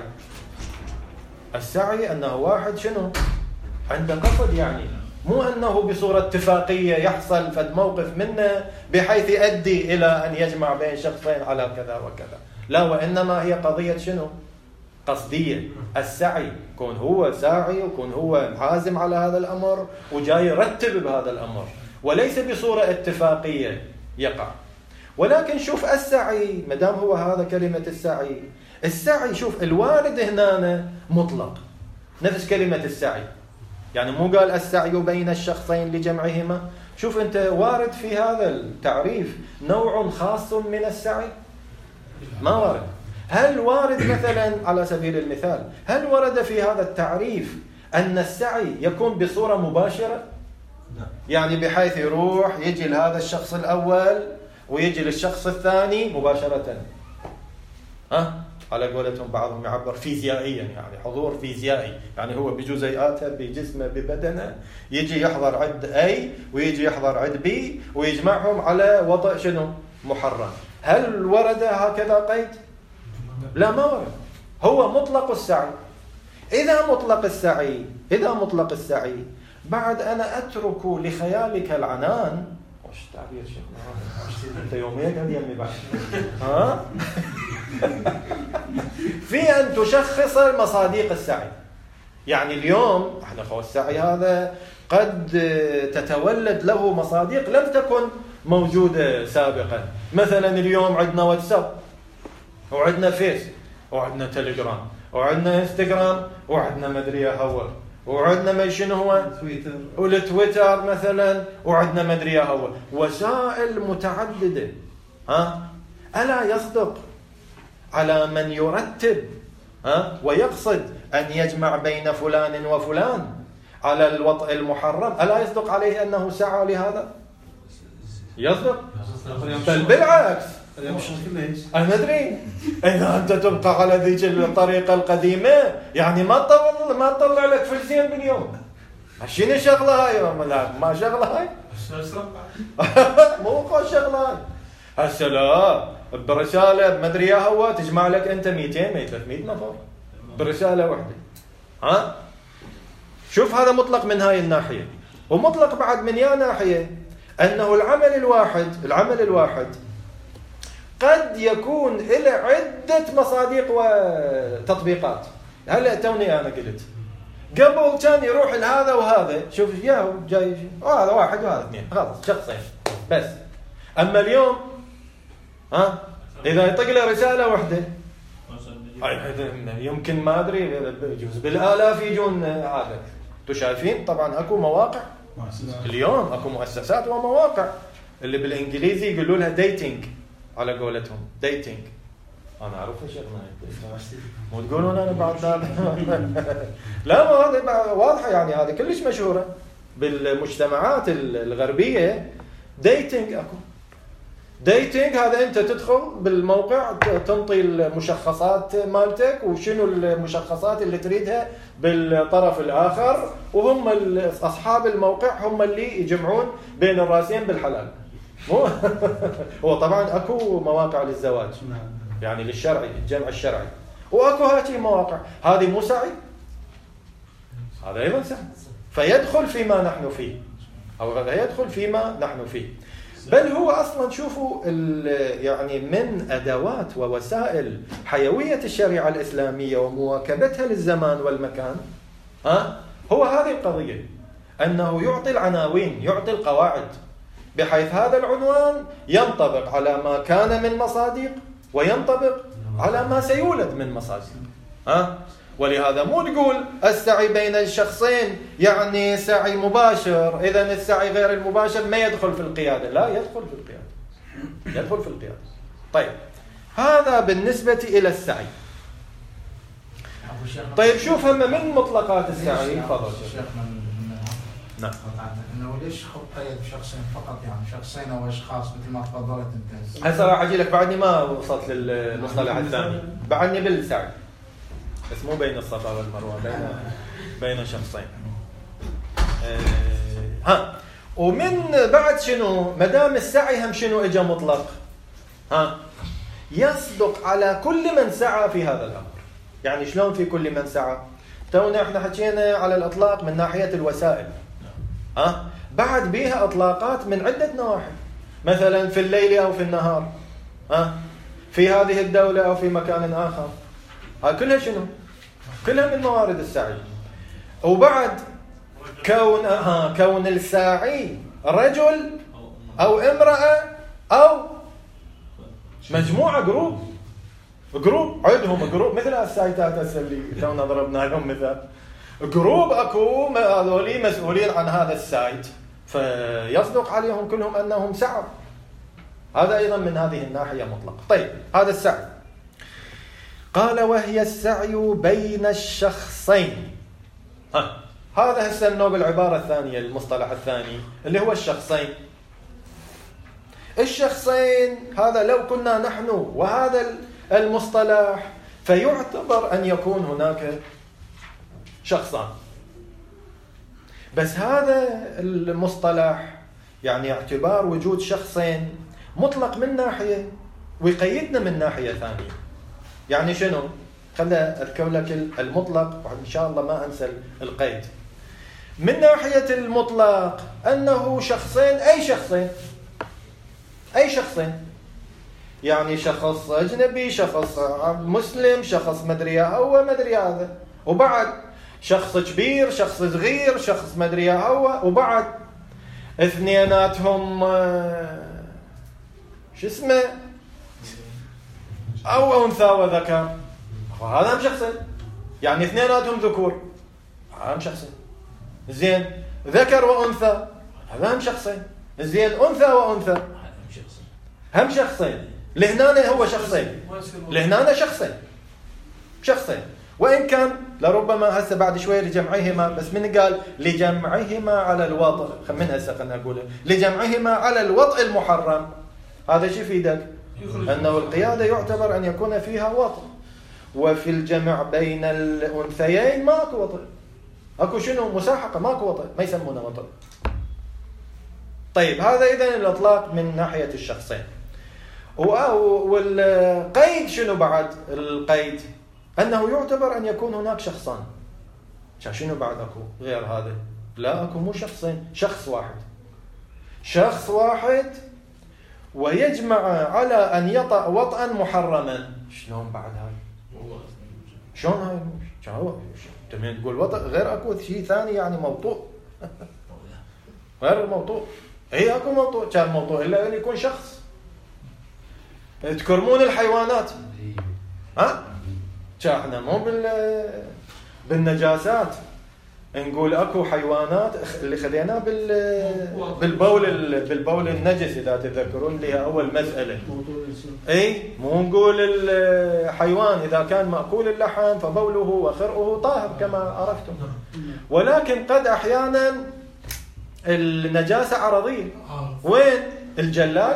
السعي أنه واحد شنو؟ عنده قصد، يعني مو أنه بصورة اتفاقية يحصل فد موقف منه بحيث يؤدي إلى أن يجمع بين شخصين على كذا وكذا، لا، وإنما هي قضية شنو؟ قصدية. السعي كون هو ساعي وكون هو عازم على هذا الأمر وجاي يرتب بهذا الأمر، وليس بصورة اتفاقية يقع. ولكن شوف السعي مدام هو هذا كلمة السعي، السعي شوف الوارد هنا مطلق نفس كلمة السعي، يعني مو قال السعي بين الشخصين لجمعهما. شوف أنت وارد في هذا التعريف نوع خاص من السعي؟ ما وارد. هل وارد مثلا على سبيل المثال هل ورد في هذا التعريف أن السعي يكون بصورة مباشرة؟ يعني بحيث يروح يجي لهذا الشخص الأول ويجي للشخص الثاني مباشرة، ها؟ على قولتهم بعضهم يعبر فيزيائيا، يعني حضور فيزيائي، يعني هو بجزيئاته بجسمه ببدنه يجي يحضر عند A ويجي يحضر عند B ويجمعهم على وطء شنو؟ محرم. هل ورد هكذا قيد؟ لا، ما ورد. هو مطلق السعي. إذا مطلق السعي إذا مطلق السعي بعد أنا أترك لخيالك العنان. وش تعبير شيخنا؟ أنت يوميا قال يمي بعد ها؟ في أن تشخص مصاديق السعي. يعني اليوم احنا خو السعي هذا قد تتولد له مصاديق لم تكن موجودة سابقا. مثلا اليوم عندنا واتساب وعندنا فيس وعندنا تليجرام وعندنا انستغرام وعندنا مدري هو وعندنا ما شنو هو تويتر والتويتر مثلا وعندنا مدري هو وسائل متعددة. ها ألا يصدق على من يرتب ها ويقصد أن يجمع بين فلان وفلان على الوطء المحرم، ألا يصدق عليه أنه سعى لهذا؟ يصدق؟ بل بالعكس أنا ما أدري إذا أنت تبقى على ذيك الطريقة القديمة يعني ما تطلع ما تطلع لك فلسين باليوم. شنو الشغلة هاي؟ لا ما شغلة هاي مو قول شغلة هاي. هسه لا برسالة ما أدري يا هو تجمع لك أنت مئتين ثلاثمئة نفر برسالة واحدة. ها شوف هذا مطلق من هاي الناحية. ومطلق بعد من يا ناحية أنه العمل الواحد العمل الواحد قد يكون له عدة مصادق وتطبيقات. هلا توني أنا قلت قبل كان يروح لهذا وهذا شوف ياهو جاي هذا واحد وهذا اثنين خلاص شخصين بس. أما اليوم ها إذا يطق له رسالة واحدة يمكن ما أدري يجوز بالآلاف يجون هذا. انتوا شايفين طبعا اكو مواقع اليوم اكو مؤسسات ومواقع اللي بالانجليزي يقولوا لها ديتينج على قولتهم ديتينج. انا اعرف ايش مو تقولون انا بعد لا ما هذا واضحه يعني هذه كلش مشهوره بالمجتمعات الغربيه. ديتينج اكو ديتينج هذا انت تدخل بالموقع تنطي المشخصات مالتك وشنو المشخصات اللي تريدها بالطرف الاخر وهم اصحاب الموقع هم اللي يجمعون بين الراسين بالحلال. مو هو طبعا اكو مواقع للزواج يعني للشرعي الجمع الشرعي واكو هاتي مواقع هذه مو سعي هذا ايضا سعي فيدخل فيما نحن فيه او يدخل فيما نحن فيه. بل هو أصلا شوفوا يعني من أدوات ووسائل حيوية الشريعة الإسلامية ومواكبتها للزمان والمكان ها هو هذه القضية أنه يعطي العناوين يعطي القواعد بحيث هذا العنوان ينطبق على ما كان من مصادق وينطبق على ما سيولد من مصادق. ها ولهذا مو تقول السعي بين الشخصين يعني سعي مباشر إذا السعي غير المباشر ما يدخل في القيادة. لا يدخل في القيادة يدخل في القيادة. طيب هذا بالنسبة إلى السعي. طيب شوف هم من مطلقات السعي فضل شيخ. نعم انه ليش خط قيد بشخصين فقط يعني شخصين او اشخاص مثل ما تفضلت انت. هسه راح اجي لك بعدني ما وصلت للمصطلح الثاني بعدني بالسعي بس مو بين الصفا والمروه بين بين شخصين. أه ها ومن بعد شنو ما دام السعي هم شنو اجى مطلق ها يصدق على كل من سعى في هذا الامر. يعني شلون في كل من سعى؟ تونا احنا حكينا على الاطلاق من ناحيه الوسائل ها بعد بيها اطلاقات من عده نواحي مثلا في الليل او في النهار ها في هذه الدوله او في مكان اخر. هاي كلها شنو؟ كلها من موارد السعي. وبعد كون ها كون الساعي رجل او امراه او مجموعه جروب جروب عندهم جروب مثل السايتات اللي تونا ضربنا لهم مثال جروب اكو هذولي مسؤولين عن هذا السايت فيصدق عليهم كلهم انهم سعوا. هذا ايضا من هذه الناحيه مطلق. طيب هذا السعي قال وهي السعي بين الشخصين. ها هذا هسه النوع العباره الثانيه المصطلح الثاني اللي هو الشخصين. الشخصين هذا لو كنا نحن وهذا المصطلح فيعتبر أن يكون هناك شخصان. بس هذا المصطلح يعني اعتبار وجود شخصين مطلق من ناحية ويقيدنا من ناحية ثانية. يعني شنو؟ خلنا أذكر لك المطلق وإن شاء الله ما أنسى القيد. من ناحية المطلق أنه شخصين أي شخصين أي شخصين يعني شخص أجنبي شخص مسلم شخص مدري هو مدري هذا وبعد شخص كبير شخص صغير شخص مدري هو وبعد اثنيناتهم شو اسمه أو أنثى وذكر هذا هم شخصين. يعني اثنيناتهم ذكور هذا هم شخصين. زين ذكر وأنثى هذا هم شخصين. زين أنثى وأنثى هم شخصين. لهنا هو شخصين لهنا شخصين شخصين وإن كان لربما هسه بعد شوي لجمعهما بس من قال لجمعهما على الوطء من هسه خلنا نقوله لجمعهما على الوطء المحرم هذا شو يفيدك؟ أنه القيادة يعتبر أن يكون فيها وطئ، وفي الجمع بين الأنثيين ماكو وطئ، أكو شنو مساحقة، ماكو وطئ، ما يسمونه وطئ. طيب هذا إذن الإطلاق من ناحية الشخصين. والقيد شنو بعد القيد؟ أنه يعتبر أن يكون هناك شخصان. شنو بعد أكو غير هذا؟ لا أكو مو شخصين، شخص واحد، شخص واحد ويجمع على أن يطأ وطئا محرما. شلون بعد هاي؟ شلون هاي؟ شو تمين تقول وطئ غير أكو شيء ثاني يعني موضوع غير الموضوع. هي أكو موضوع، كان موضوع إلا أن يكون شخص. تكرمون الحيوانات، ها؟ احنا مو بال بالنجاسات نقول اكو حيوانات اللي خذيناه بال بالبول بالبول النجس، اذا تذكرون لي اول مساله. اي مو نقول الحيوان اذا كان ماكول اللحم فبوله وخرؤه طاهر كما عرفتم، ولكن قد احيانا النجاسه عرضيه. وين الجلال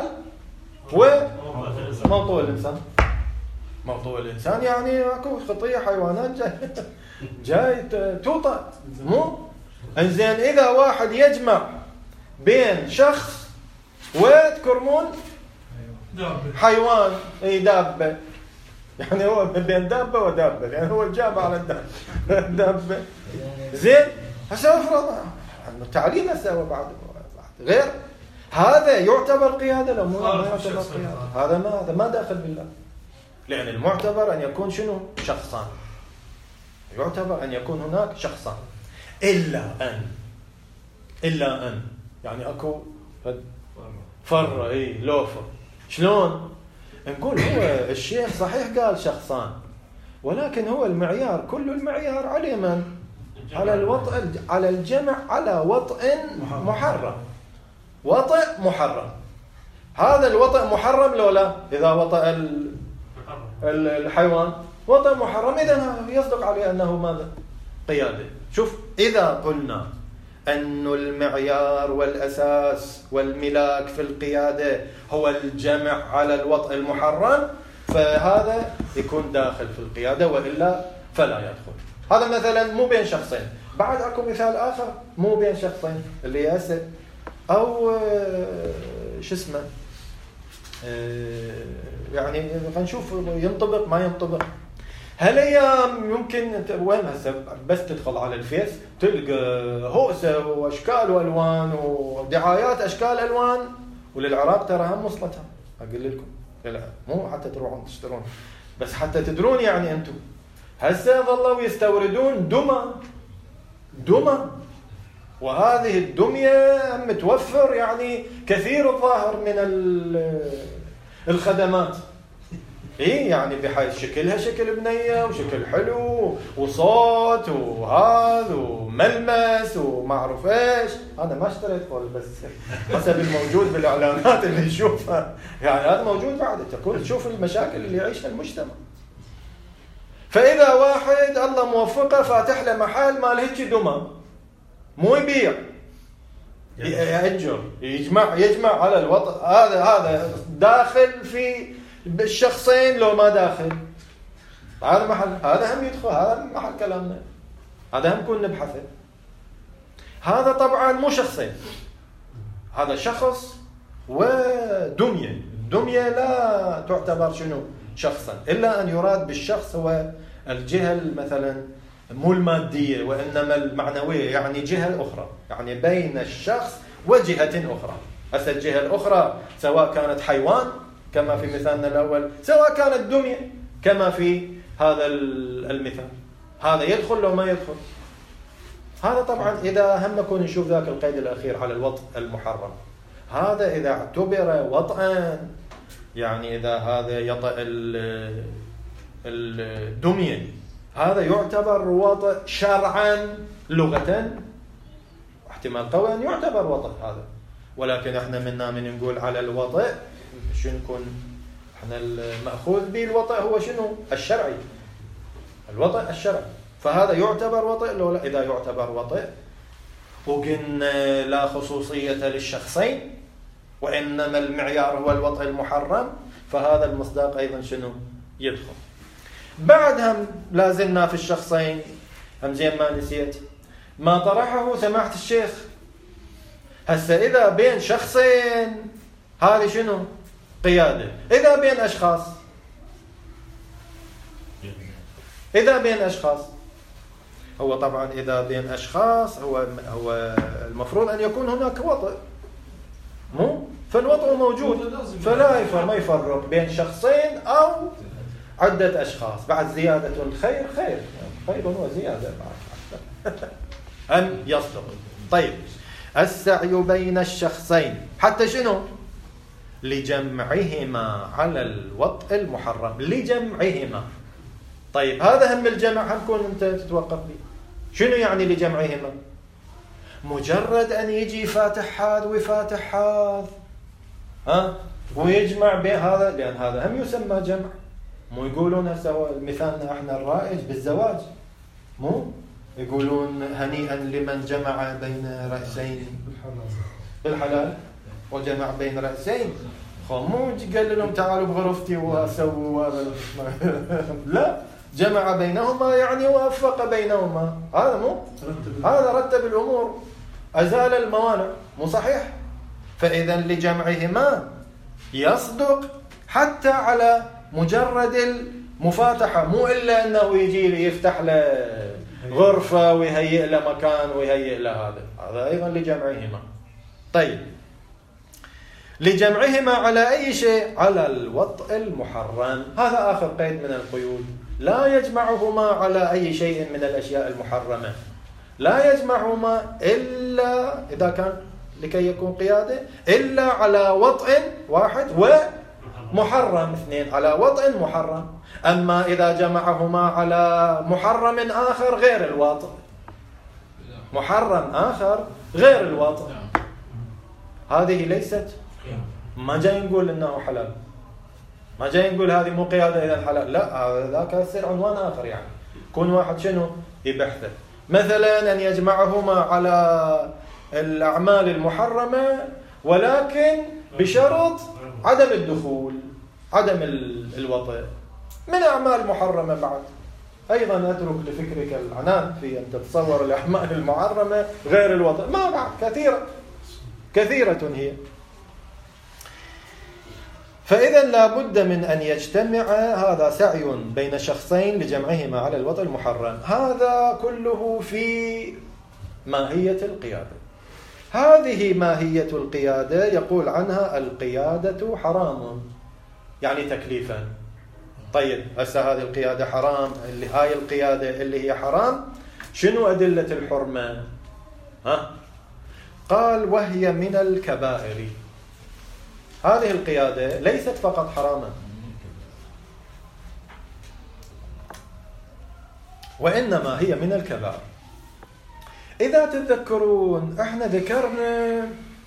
وموضوع الانسان؟ موضوع الإنسان يعني أكو خطية حيوانات جاي جاي توطأ مو إنزين. إذا واحد يجمع بين شخص وتكرمون حيوان أي دابة، يعني هو بين دابة ودابة، يعني هو جاب على الدابة زين. هسه افرض تعليل هسه بعد غير هذا يعتبر قيادة لو مو يعتبر قيادة؟ هذا ما هذا ما داخل بالله، لأن المعتبر أن يكون شنو؟ شخصان. يعتبر أن يكون هناك شخصان، إلا أن إلا أن يعني أكو فرة إيه لوفر. شلون؟ نقول هو الشيخ صحيح قال شخصان، ولكن هو المعيار كل المعيار على من؟ على الوطء، على الجمع على وطئ محرم. وطئ محرم، هذا الوطئ محرم لو لا؟ إذا وطئ الحيوان وطئ محرم، إذا يصدق عليه أنه ماذا؟ قيادة. شوف، إذا قلنا أن المعيار والأساس والملاك في القيادة هو الجمع على الوطئ المحرم، فهذا يكون داخل في القيادة، وإلا فلا يدخل. هذا مثلا مو بين شخصين. بعد أكو مثال آخر مو بين شخصين اللي يأسد أو شو اسمه يعني خلينا نشوف ينطبق ما ينطبق. هل ايام يمكن وين هسه بس تدخل على الفيس تلقى هوسه واشكال والوان ودعايات اشكال الوان، وللعراق ترى هم وصلتها اقول لكم. لا مو حتى تروحون تشترون، بس حتى تدرون يعني انتم هسه ظلوا يستوردون دمى دمى، وهذه الدمية متوفر يعني كثير الظاهر من الخدمات. إيه يعني بحيث شكلها شكل بنية وشكل حلو وصوت وهذا وملمس وما أعرف إيش. أنا ما اشتريت قول بس حسب الموجود بالإعلانات اللي نشوفها، يعني هذا موجود بعد تكون تشوف المشاكل اللي يعيشها المجتمع. فإذا واحد الله موفقه فاتح له محل مال هيك دمى، مو يبيع يأجر، يجمع يجمع على الوطء، هذا هذا داخل في الشخصين لو ما داخل؟ هذا محل، هذا هم يدخل، هذا محل كلامنا، هذا هم كنا نبحثه. هذا طبعا مو شخصين، هذا شخص ودمية. الدمية لا تعتبر شنو؟ شخصا، إلا أن يراد بالشخص هو الجهة مثلا مو المادية وإنما المعنوية، يعني جهة أخرى، يعني بين الشخص وجهة أخرى. هسه الجهة الأخرى سواء كانت حيوان كما في مثالنا الأول، سواء كانت دمية كما في هذا المثال. هذا يدخل لو ما يدخل؟ هذا طبعا إذا هم نكون نشوف ذاك القيد الأخير على الوطء المحرم، هذا إذا اعتبر وطئا، يعني إذا هذا يطأ الدمية هذا يعتبر وطئ شرعا لغة، احتمال قوي أن يعتبر وطئ هذا. ولكن احنا منا من نقول على الوطئ شنو يكون؟ احنا المأخوذ به الوطئ هو شنو؟ الشرعي، الوطئ الشرعي. فهذا يعتبر وطئ لو لا؟ إذا يعتبر وطئ وقلنا لا خصوصية للشخصين وإنما المعيار هو الوطئ المحرم، فهذا المصداق أيضا شنو يدخل. بعدها لازلنا في الشخصين، هم زين ما نسيت ما طرحه سماحة الشيخ. هسه إذا بين شخصين هذه شنو قيادة، إذا بين أشخاص إذا بين أشخاص هو طبعا إذا بين أشخاص هو هو المفروض أن يكون هناك وطء، مو فالوطء موجود، فلا يفرق ما يفرق بين شخصين أو عدة أشخاص. بعد زيادة خير خير خير وزيادة أم يصدق. طيب السعي بين الشخصين حتى شنو لجمعهما على الوطء المحرم، لجمعهما. طيب هذا هم الجمع همكون أنت تتوقف به. شنو يعني لجمعهما؟ مجرد أن يجي فاتح هذا ويفاتح هذا ها ويجمع بين هذا، لأن هذا هم يسمى جمع. مو يقولون هسه مثالنا احنا الرائج بالزواج، مو يقولون هنيئا لمن جمع بين رأسين بالحلال وجمع بين رأسين. خو مو قال لهم تعالوا بغرفتي واسووا لا، جمع بينهما يعني ووفق بينهما. هذا مو هذا رتب الأمور، أزال الموانع، مو صحيح؟ فإذا لجمعهما يصدق حتى على مجرد المفاتحة، مو إلا أنه يجي لي يفتح له غرفة ويهيئ له مكان ويهيئ له هذا، هذا أيضا لجمعهما. طيب لجمعهما على أي شيء؟ على الوطء المحرم. هذا آخر قيد من القيود، لا يجمعهما على أي شيء من الأشياء المحرمة، لا يجمعهما إلا إذا كان لكي يكون قيادة إلا على وطء واحد ومحرم اثنين، على وطء محرم. أما إذا جمعهما على محرم آخر غير الوطء، محرم آخر غير الوطء، هذه ليست، ما جاي نقول إنه حلال، ما جاي نقول هذه مو قيادة إلى الحلال، لا، ذاك يصير عنوان آخر. يعني كون واحد شنو يبحثه، مثلا أن يجمعهما على الأعمال المحرمة ولكن بشرط عدم الدخول، عدم الوطء، من أعمال محرمة. بعد أيضا أترك لفكرك العنان في أن تتصور الأعمال المحرمة غير الوطء، ما بعد كثيرة كثيرة هي. فإذا لا بد من أن يجتمع، هذا سعي بين شخصين لجمعهما على الوطء المحرم. هذا كله في ماهية القيادة. هذه ماهية القيادة، يقول عنها القيادة حرام، يعني تكليفا. طيب هسه هذه القيادة حرام، اللي هاي القيادة اللي هي حرام شنو أدلة الحرمة؟ ها؟ قال وهي من الكبائر. هذه القيادة ليست فقط حراما، وإنما هي من الكبائر. إذا تتذكرون احنا ذكرنا،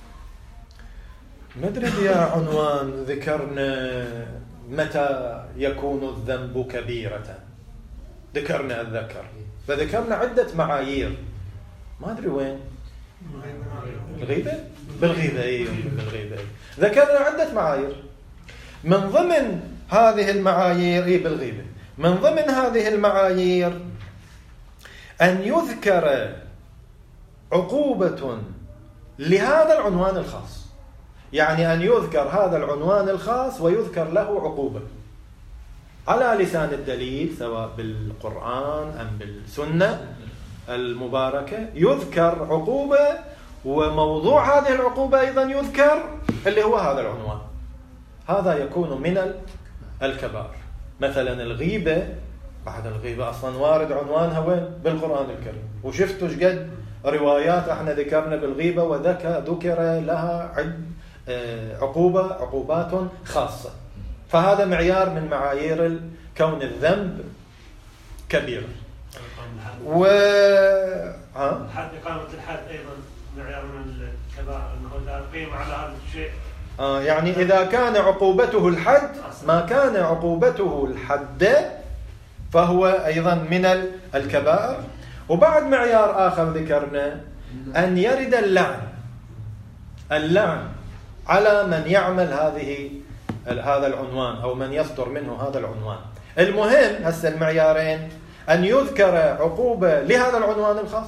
مدري يا عنوان، ذكرنا متى يكون الذنب كبيرة، ذكرنا الذكر، فذكرنا عدة معايير، ما أدري وين، الغيبة؟ بالغيبة أيه بالغيبة. ذكرنا عدة معايير، من ضمن هذه المعايير إيه بالغيبة، من ضمن هذه المعايير أن يذكر عقوبة لهذا العنوان الخاص، يعني أن يذكر هذا العنوان الخاص ويذكر له عقوبة على لسان الدليل، سواء بالقرآن أم بالسنة المباركة، يذكر عقوبة، وموضوع هذه العقوبة أيضا يذكر اللي هو هذا العنوان. هذا يكون من الكبائر. مثلا الغيبة، بعد الغيبة أصلا وارد عنوانها وين؟ بالقرآن الكريم، وشفتوا شقد روايات احنا ذكرنا بالغيبة وذكر ذكر لها عد عقوبة عقوبات خاصة. فهذا معيار من معايير كون الذنب كبير. و ها حد إقامة الحد أيضا معيار من الكبائر، أنه إذا قيم على هذا الشيء آه يعني إذا كان عقوبته الحد، ما كان عقوبته الحد فهو أيضا من الكبائر. وبعد معيار آخر ذكرنا أن يرد اللعن، اللعن على من يعمل هذه هذا العنوان أو من يصدر منه هذا العنوان. المهم هسه المعيارين أن يذكر عقوبة لهذا العنوان الخاص،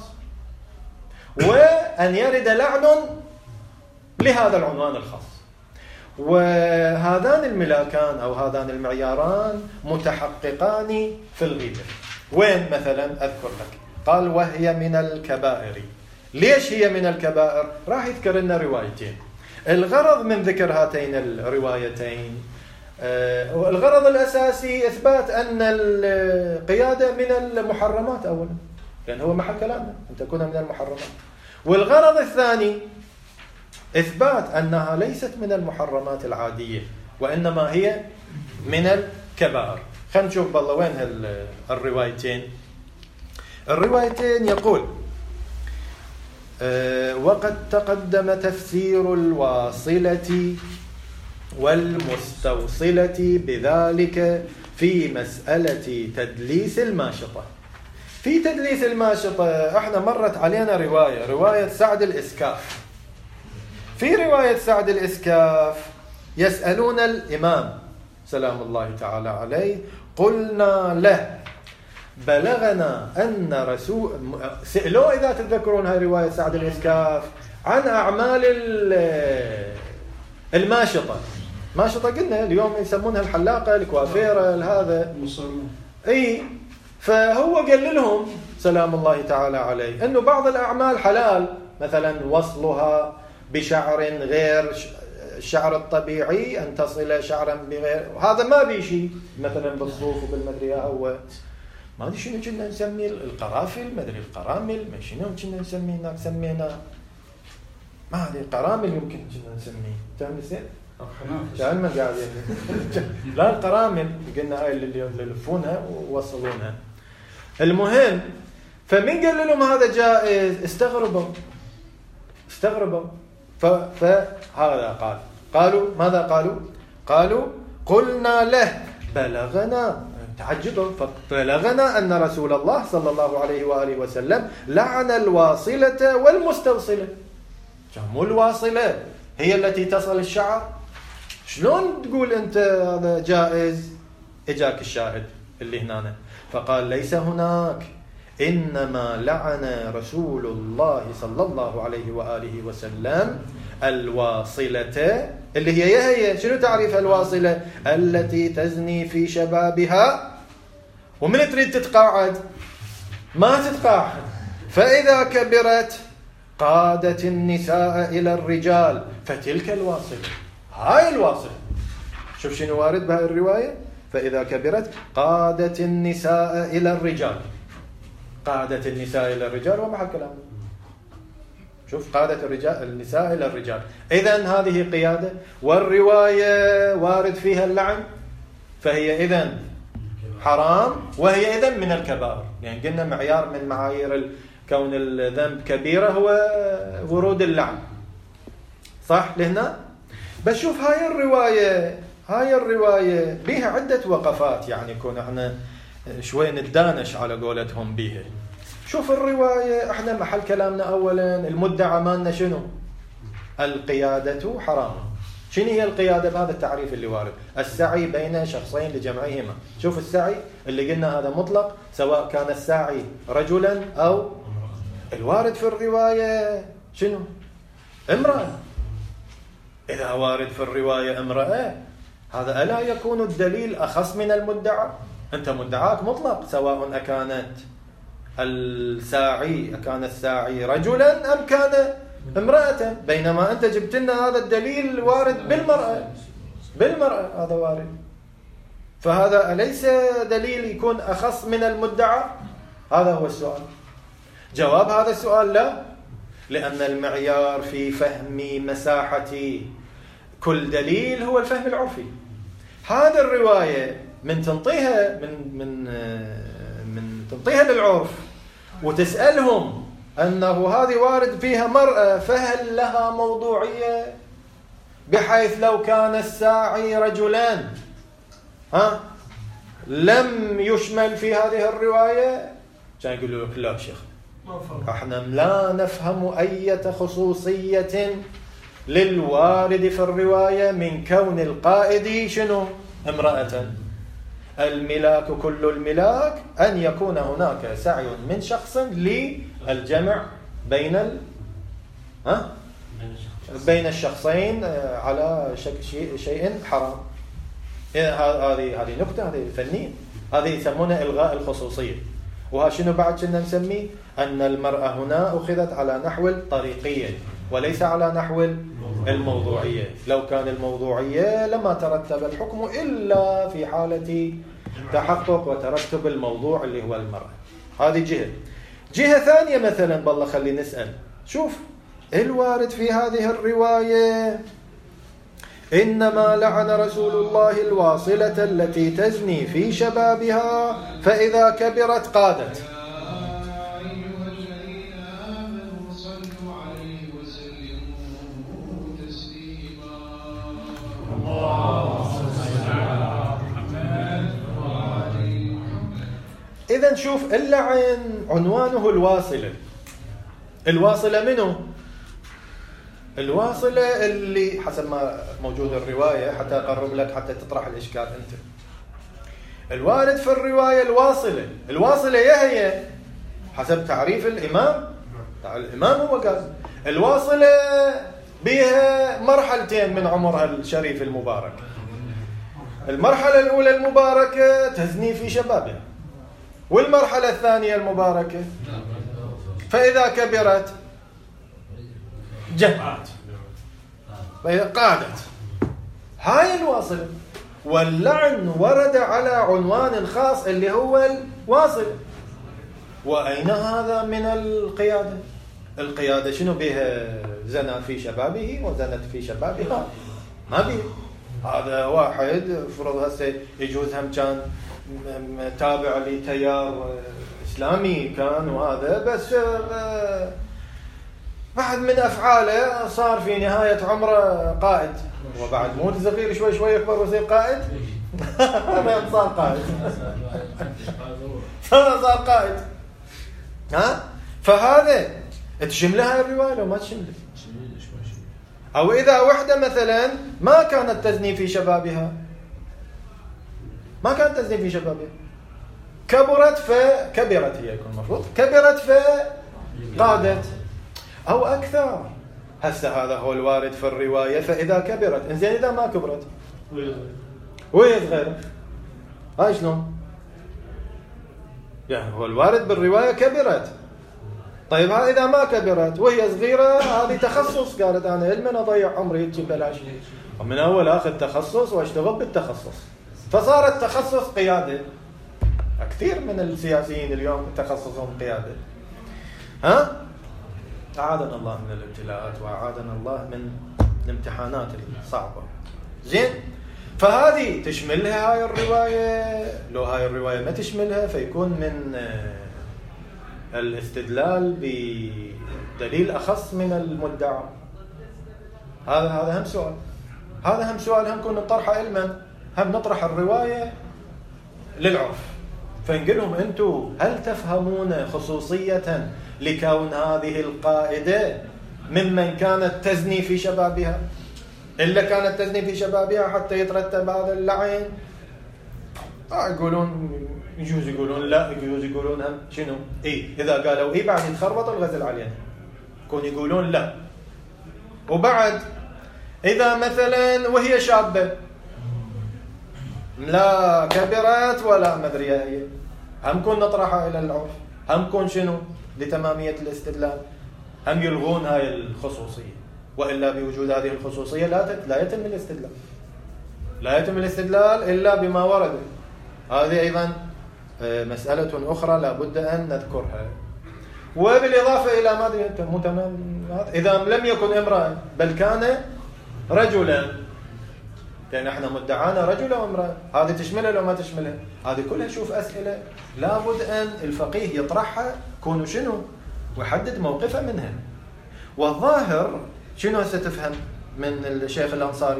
وأن يرد لعن لهذا العنوان الخاص. وهذان الملاكان أو هذان المعياران متحققان في الغيبة. وين مثلا أذكر لك؟ قال وهي من الكبائر. ليش هي من الكبائر؟ راح يذكر لنا روايتين. الغرض من ذكر هاتين الروايتين آه الغرض الأساسي إثبات أن القيادة من المحرمات أولا، لأن هو محل كلامنا أن تكون من المحرمات. والغرض الثاني إثبات أنها ليست من المحرمات العادية، وإنما هي من الكبائر. خلينا نشوف بالله وين الروايتين. الروايتين يقول أه وقد تقدم تفسير الواصلة والمستوصلة بذلك في مسألة تدليس الماشطة. في تدليس الماشطة احنا مرت علينا رواية رواية سعد الإسكاف. في رواية سعد الإسكاف يسألون الإمام سلام الله تعالى عليه، قلنا له بلغنا أن رسول سألوا إذا تتذكرون هاي رواية سعد الإسكاف عن أعمال الماشطة. ماشطة قلنا اليوم يسمونها الحلاقة الكوافيرة هذا اي. فهو قال لهم سلام الله تعالى عليه أنه بعض الأعمال حلال، مثلا وصلها بشعر غير الشعر الطبيعي، أن تصل شعرا بغير هذا ما بي شيء، مثلا بالصوف وبالمدري هو ما أدري شنو كنا نسميه القرافل، ما أدري القرامل، ما شنو كنا نسميه هناك، سمينا ما أدري قرامل يمكن كنا نسميه. تعرف نسيت؟ كان ما قاعد لا القرامل قلنا هاي اللي يلفونها ووصلونها. المهم فمن قال لهم هذا جائز استغربوا استغربوا فهذا قال قالوا ماذا قالوا؟ قالوا قلنا له بلغنا تعجبوا فبلغنا أن رسول الله صلى الله عليه وآله وسلم لعن الواصلة والمستوصلة. مو الواصلة هي التي تصل الشعر، شلون تقول أنت هذا جائز؟ إجاك الشاهد اللي هنا فقال ليس هناك، إنما لعن رسول الله صلى الله عليه وآله وسلم الواصلة اللي هي هي شنو تعريف الواصلة؟ التي تزني في شبابها ومن تريد تتقاعد ما تتقاعد، فإذا كبرت قادت النساء إلى الرجال فتلك الواصلة. هاي الواصلة شوف شنو وارد بهاي الرواية، فإذا كبرت قادت النساء إلى الرجال. قادت النساء إلى الرجال ومحل كلام. شوف قادت الرجال النساء إلى الرجال، إذن هذه قيادة. والرواية وارد فيها اللعن فهي إذن حرام وهي إذن من الكبائر. يعني قلنا معيار من معايير كون الذنب كبيرة هو ورود اللعن، صح لهنا؟ بس شوف هاي الرواية هاي الرواية بيها عدة وقفات، يعني يكون احنا شوي ندانش على قولتهم بيها. شوف الرواية احنا محل كلامنا اولا المدعى مالنا شنو؟ القيادة حرام. شنو هي القيادة بهذا التعريف اللي وارد؟ السعي بين شخصين لجمعهما. شوف السعي اللي قلنا هذا مطلق، سواء كان الساعي رجلا او الوارد في الرواية شنو؟ امرأة. إذا وارد في الرواية امرأة هذا ألا يكون الدليل أخص من المدعى؟ أنت مدعاك مطلق، سواء أكانت الساعي أكان الساعي رجلا أم كان امرأة، بينما أنت جبت لنا هذا الدليل وارد بالمرأة بالمرأة هذا وارد، فهذا أليس دليل يكون أخص من المدعى؟ هذا هو السؤال. جواب هذا السؤال لا، لأن المعيار في فهم مساحة كل دليل هو الفهم العرفي. هذا الرواية من تنطيها من من من تنطيها للعرف وتسألهم أنه هذه وارد فيها مرأة، فهل لها موضوعية بحيث لو كان الساعي رجلان ها لم يشمل في هذه الرواية؟ كان يقولوا لا شيخ احنا لا نفهم أي خصوصية للوارد في الرواية من كون القائد شنو؟ امرأة. الملاك كل الملاك أن يكون هناك سعي من شخص للجمع بين ال... ها؟ بين الشخصين على شيء شيء حرام. هذه هذه نكتة، هذه فنية، هذه يسمونها إلغاء الخصوصية. وها شنو بعد كنا نسميه؟ أن المرأة هنا أخذت على نحو الطريقية وليس على نحو الموضوعية. لو كان الموضوعية لما ترتب الحكم إلا في حالة تحقق وترتب الموضوع اللي هو المرأة. هذه جهة. جهة ثانية مثلا، بالله خلي نسأل، شوف الوارد في هذه الرواية: إنما لعن رسول الله الواصلة التي تزني في شبابها فإذا كبرت قادت. إذن شوف اللعن عنوانه الواصلة. الواصلة منه؟ الواصلة اللي حسب ما موجود الرواية، حتى أقرب لك حتى تطرح الإشكال أنت. الوارد في الرواية الواصلة، الواصلة هي حسب تعريف الإمام، الإمام هو قال الواصلة بها مرحلتين من عمرها الشريف المبارك. المرحلة الأولى المباركة تزني في شبابها، والمرحلة الثانية المباركة فإذا كبرت جهت قادت. هاي الواصلة. واللعن ورد على عنوان خاص اللي هو الواصل. وأين هذا من القيادة؟ القيادة شنو بها؟ زنى في شبابه وزنت في شبابها، ما بيه. هذا واحد فرض هسه يجوز هم كان تابع لتيار إسلامي كان، وهذا بس بعد من أفعاله صار في نهاية عمره قائد، وبعد موت صغير شوي شوي يكبر ويصير قائد. ما صار قائد. صار قائد. ها؟ فهذا تشملها الرواية لو ما تشملها. أو إذا وحدة مثلا ما كانت تزني في شبابها، ما كانت تزني في شبابها، كبرت فكبرت، هي يكون المفروض كبرت فقادت أو أكثر. هسه هذا هو الوارد في الرواية فإذا كبرت. إنزين إذا ما كبرت وهي صغيرة، هاي شلون؟ يعني هو الوارد بالرواية كبرت. طيب هذا إذا ما كبرت وهي صغيرة، هذه تخصص. قالت أنا علما أضيع عمري يجي بلاش، ومن أول أخذ تخصص واشتغل بالتخصص، فصارت تخصص قيادة. كثير من السياسيين اليوم تخصصهم قيادة. ها؟ أعاذنا الله من الابتلاءات وأعاذنا الله من الامتحانات الصعبة. زين؟ فهذه تشملها هاي الرواية. لو هاي الرواية ما تشملها فيكون من الاستدلال بدليل أخص من المدعى. هذا هذا هم سؤال. هذا هم سؤال هم كنا نطرحه علما، هم نطرح الرواية للعرف. فنقلهم أنتم هل تفهمون خصوصية لكون هذه القائدة ممن كانت تزني في شبابها؟ إلا كانت تزني في شبابها حتى يترتب هذا اللعن؟ آه يقولون يجوز، يقولون لا، يجوز يقولون هم شنو؟ إيه إذا قالوا إيه بعد يتخربط الغزل علينا، يكون يقولون لا. وبعد إذا مثلا وهي شابة لا كبرت ولا مدري هي، هم كون نطرحها إلى العرف، هم كون شنو لتمامية الاستدلال، هم يلغون هاي الخصوصية. وإلا بوجود هذه الخصوصية لا لا يتم الاستدلال، لا يتم الاستدلال إلا بما ورد. هذه أيضا مسألة أخرى لا بد أن نذكرها. وبالإضافة إلى ما مو تمام، إذا لم يكن امرأة بل كان رجلا، لأن احنا مدعانا رجل وامرأة، هذه تشملها لو ما تشملها؟ هذه كلها شوف أسئلة لابد أن الفقيه يطرحها، كونوا شنو ويحدد موقفه منها. والظاهر شنو ستفهم من الشيخ الأنصاري؟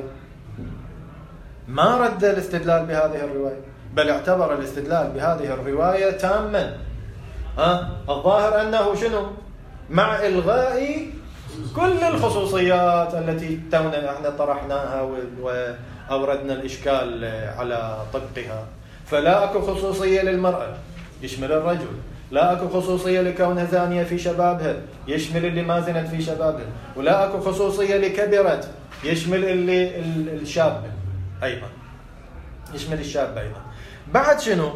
ما رد الاستدلال بهذه الرواية، بل اعتبر الاستدلال بهذه الرواية تاما. ها الظاهر أنه شنو مع إلغاء كل الخصوصيات التي تونا احنا طرحناها وأوردنا الإشكال على طبقها. فلا أكو خصوصية للمرأة يشمل الرجل، لا أكو خصوصية لكونها زانية في شبابها يشمل اللي ما زنت في شبابها، ولا أكو خصوصية لكبرت يشمل اللي الشاب أيضا، يشمل الشاب أيضا. بعد شنو؟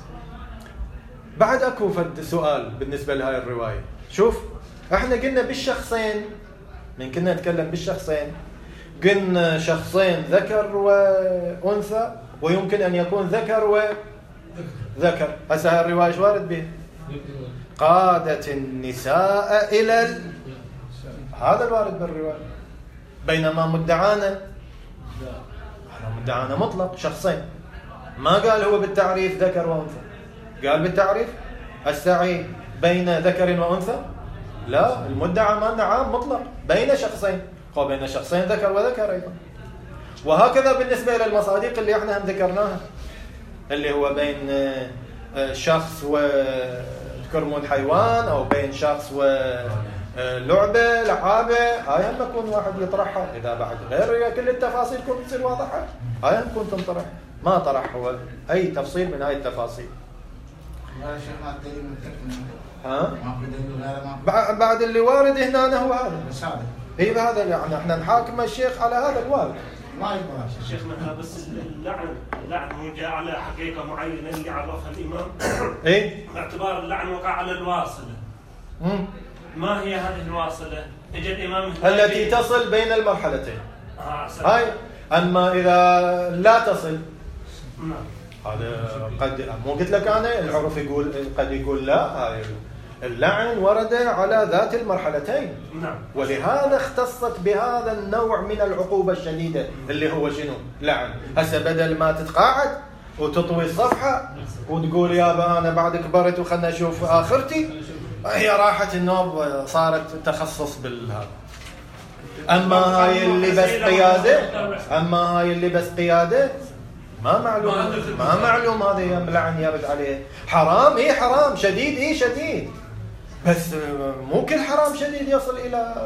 بعد أكو فد سؤال بالنسبة لهاي الرواية. شوف احنا قلنا بالشخصين، من كنا نتكلم بالشخصين قلنا شخصين ذكر وأنثى، ويمكن أن يكون ذكر وذكر. هسه الرواية ايش وارد به؟ قادت النساء إلى ال... هذا الوارد بالرواية. بينما مدعانا مدعانا مطلق شخصين، ما قال هو بالتعريف ذكر وأنثى، قال بالتعريف السعي بين ذكر وأنثى. لا، المدعى مانع عام مطلق بين شخصين، هو بين شخصين ذكر وذكر أيضا. وهكذا بالنسبة إلى المصادق اللي احنا هم ذكرناها، اللي هو بين شخص وكرمون حيوان، أو بين شخص ولعبة لعابة، هاي هم يكون واحد يطرحها. إذا بعد غير كل التفاصيل كنت تصير واضحة، هاي هم كنت تنطرح. ما طرح هو أي تفصيل من هاي التفاصيل. ها؟ بعد اللي وارد هنا هو هذا. هي بهذا يعني احنا نحاكم الشيخ على هذا الوارد. ما يبغى الشيخ مثلا، بس اللعن اللعن هو جاء على حقيقة معينة اللي عرفها الإمام. إيه؟ باعتبار اللعن وقع على الواصلة. مم. ما هي هذه الواصلة؟ اجى الإمام التي تصل بين المرحلتين. آه هاي. أما إذا لا تصل، نعم، هذا قد مو قلت لك أنا العرف يقول قد يقول لا، هاي اللعن ورد على ذات المرحلتين. نعم. ولهذا اختصت بهذا النوع من العقوبة الشديدة اللي هو شنو؟ لعن. هسه بدل ما تتقاعد وتطوي الصفحة وتقول يابا أنا بعد كبرت وخلنا نشوف آخرتي، هي راحت النوب صارت تخصص بالهذا. أما هاي اللي بس قيادة، أما هاي اللي بس قيادة ما معلوم، ما معلوم هذا لعن يرد عليه. حرام إيه حرام، شديد إيه شديد، بس مو كل حرام شديد يصل إلى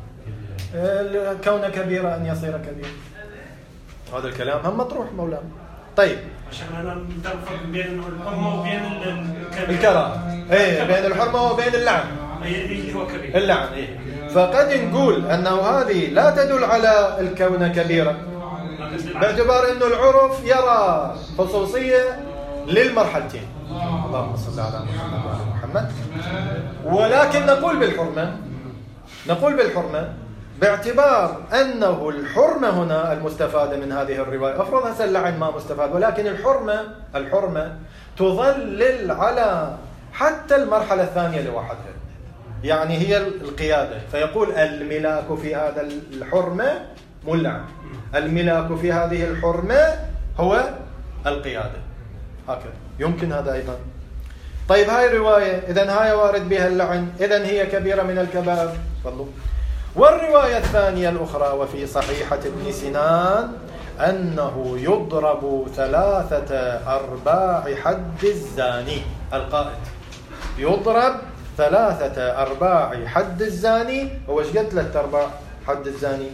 كونه كبيرة أن يصير كبير. هذا الكلام هم مطروح مولانا. طيب عشان أنا نفرق بين الحرمة وبين الكراهة. إيه، بين الحرمة وبين اللعن. اللي هو كبير. اللعن إيه. فقد نقول أنه هذه لا تدل على الكون كبيرة، باعتبار أنه العرف يرى خصوصية للمرحلتين. اللهم صل على محمد وعلى محمد. ولكن نقول بالحرمة، نقول بالحرمة باعتبار أنه الحرمة هنا المستفادة من هذه الرواية. أفرض هسه اللعن ما مستفاد، ولكن الحرمة الحرمة تظلل على حتى المرحلة الثانية لوحدها، يعني هي القيادة. فيقول الملاك في هذا الحرمة مو اللعن، الملاك في هذه الحرمة هو القيادة. هكذا يمكن هذا أيضا. طيب هاي الرواية إذن هاي وارد بها اللعن، إذن هي كبيرة من الكبائر. فضلوا. والرواية الثانية الأخرى وفي صحيحة ابن سنان أنه يضرب ثلاثة أرباع حد الزاني. القائد يضرب ثلاثة أرباع حد الزاني. هو ايش قلت ثلاثة أرباع حد الزاني؟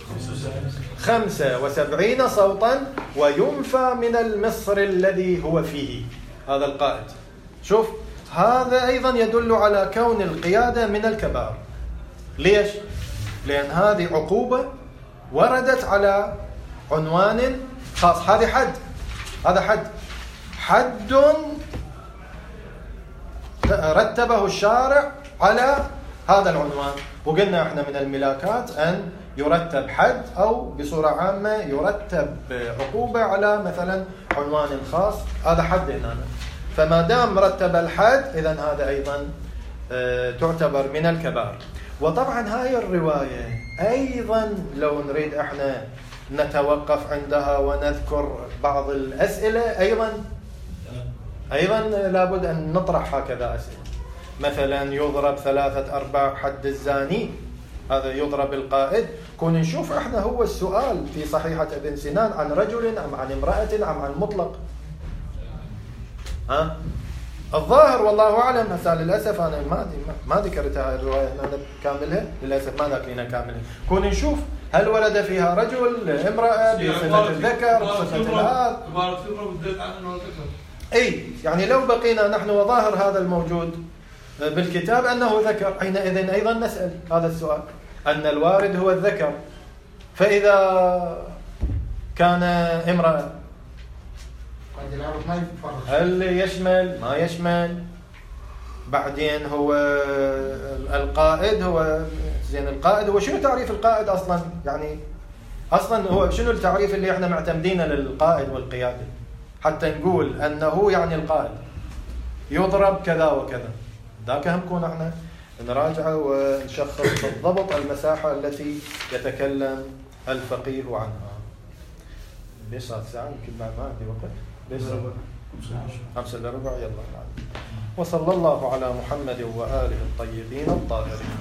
خمسة وسبعين صوتا، وينفى من المصر الذي هو فيه. هذا القائد. شوف هذا أيضا يدل على كون القيادة من الكبائر. ليش؟ لأن هذه عقوبة وردت على عنوان خاص. هذه حد، هذا حد حد رتبه الشارع على هذا العنوان. وقلنا احنا من الملاكات أن يرتب حد، أو بصورة عامة يرتب عقوبة على مثلا عنوان خاص. هذا حد هنا. فما دام رتب الحد إذن هذا أيضا تعتبر من الكبائر. وطبعا هاي الرواية أيضا لو نريد احنا نتوقف عندها ونذكر بعض الأسئلة، أيضا أيضا لابد أن نطرح هكذا أسئلة. مثلا يضرب ثلاثة أرباع حد الزاني، هذا يضرب القائد. كون نشوف احنا هو السؤال في صحيحة ابن سنان عن رجل أم عن امرأة أم عن مطلق؟ ها؟ الظاهر والله أعلم، هسه للأسف أنا ما ما ذكرتها الرواية أنا كاملها، للأسف ما ذاكرينها كاملها. كون نشوف هل ولد فيها رجل امرأة بصفة الذكر بصفة الآب. أي يعني لو بقينا نحن وظاهر هذا الموجود بالكتاب أنه ذكر، حينئذ أيضا نسأل هذا السؤال، أن الوارد هو الذكر، فإذا كان امرأة هل يشمل ما يشمل؟ بعدين هو القائد، هو زين القائد هو شنو تعريف القائد أصلا؟ يعني أصلا هو شنو التعريف اللي احنا معتمدينه للقائد والقيادة حتى نقول أنه يعني القائد يضرب كذا وكذا؟ ذاك هم كون احنا نراجعه ونشخص بالضبط المساحة التي يتكلم الفقيه عنها. ليش صار ساعة؟ يمكن ما عندي وقت. ليش خمسة إلا ربع؟ يلا نعم. وصلى الله على محمد وآله الطيبين الطاهرين.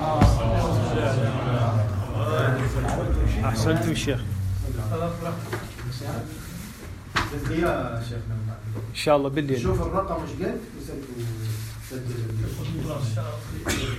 أحسنتم شيخ. يا شيخنا إن شاء الله بالليل. شوف الرقم ايش قد وسجل.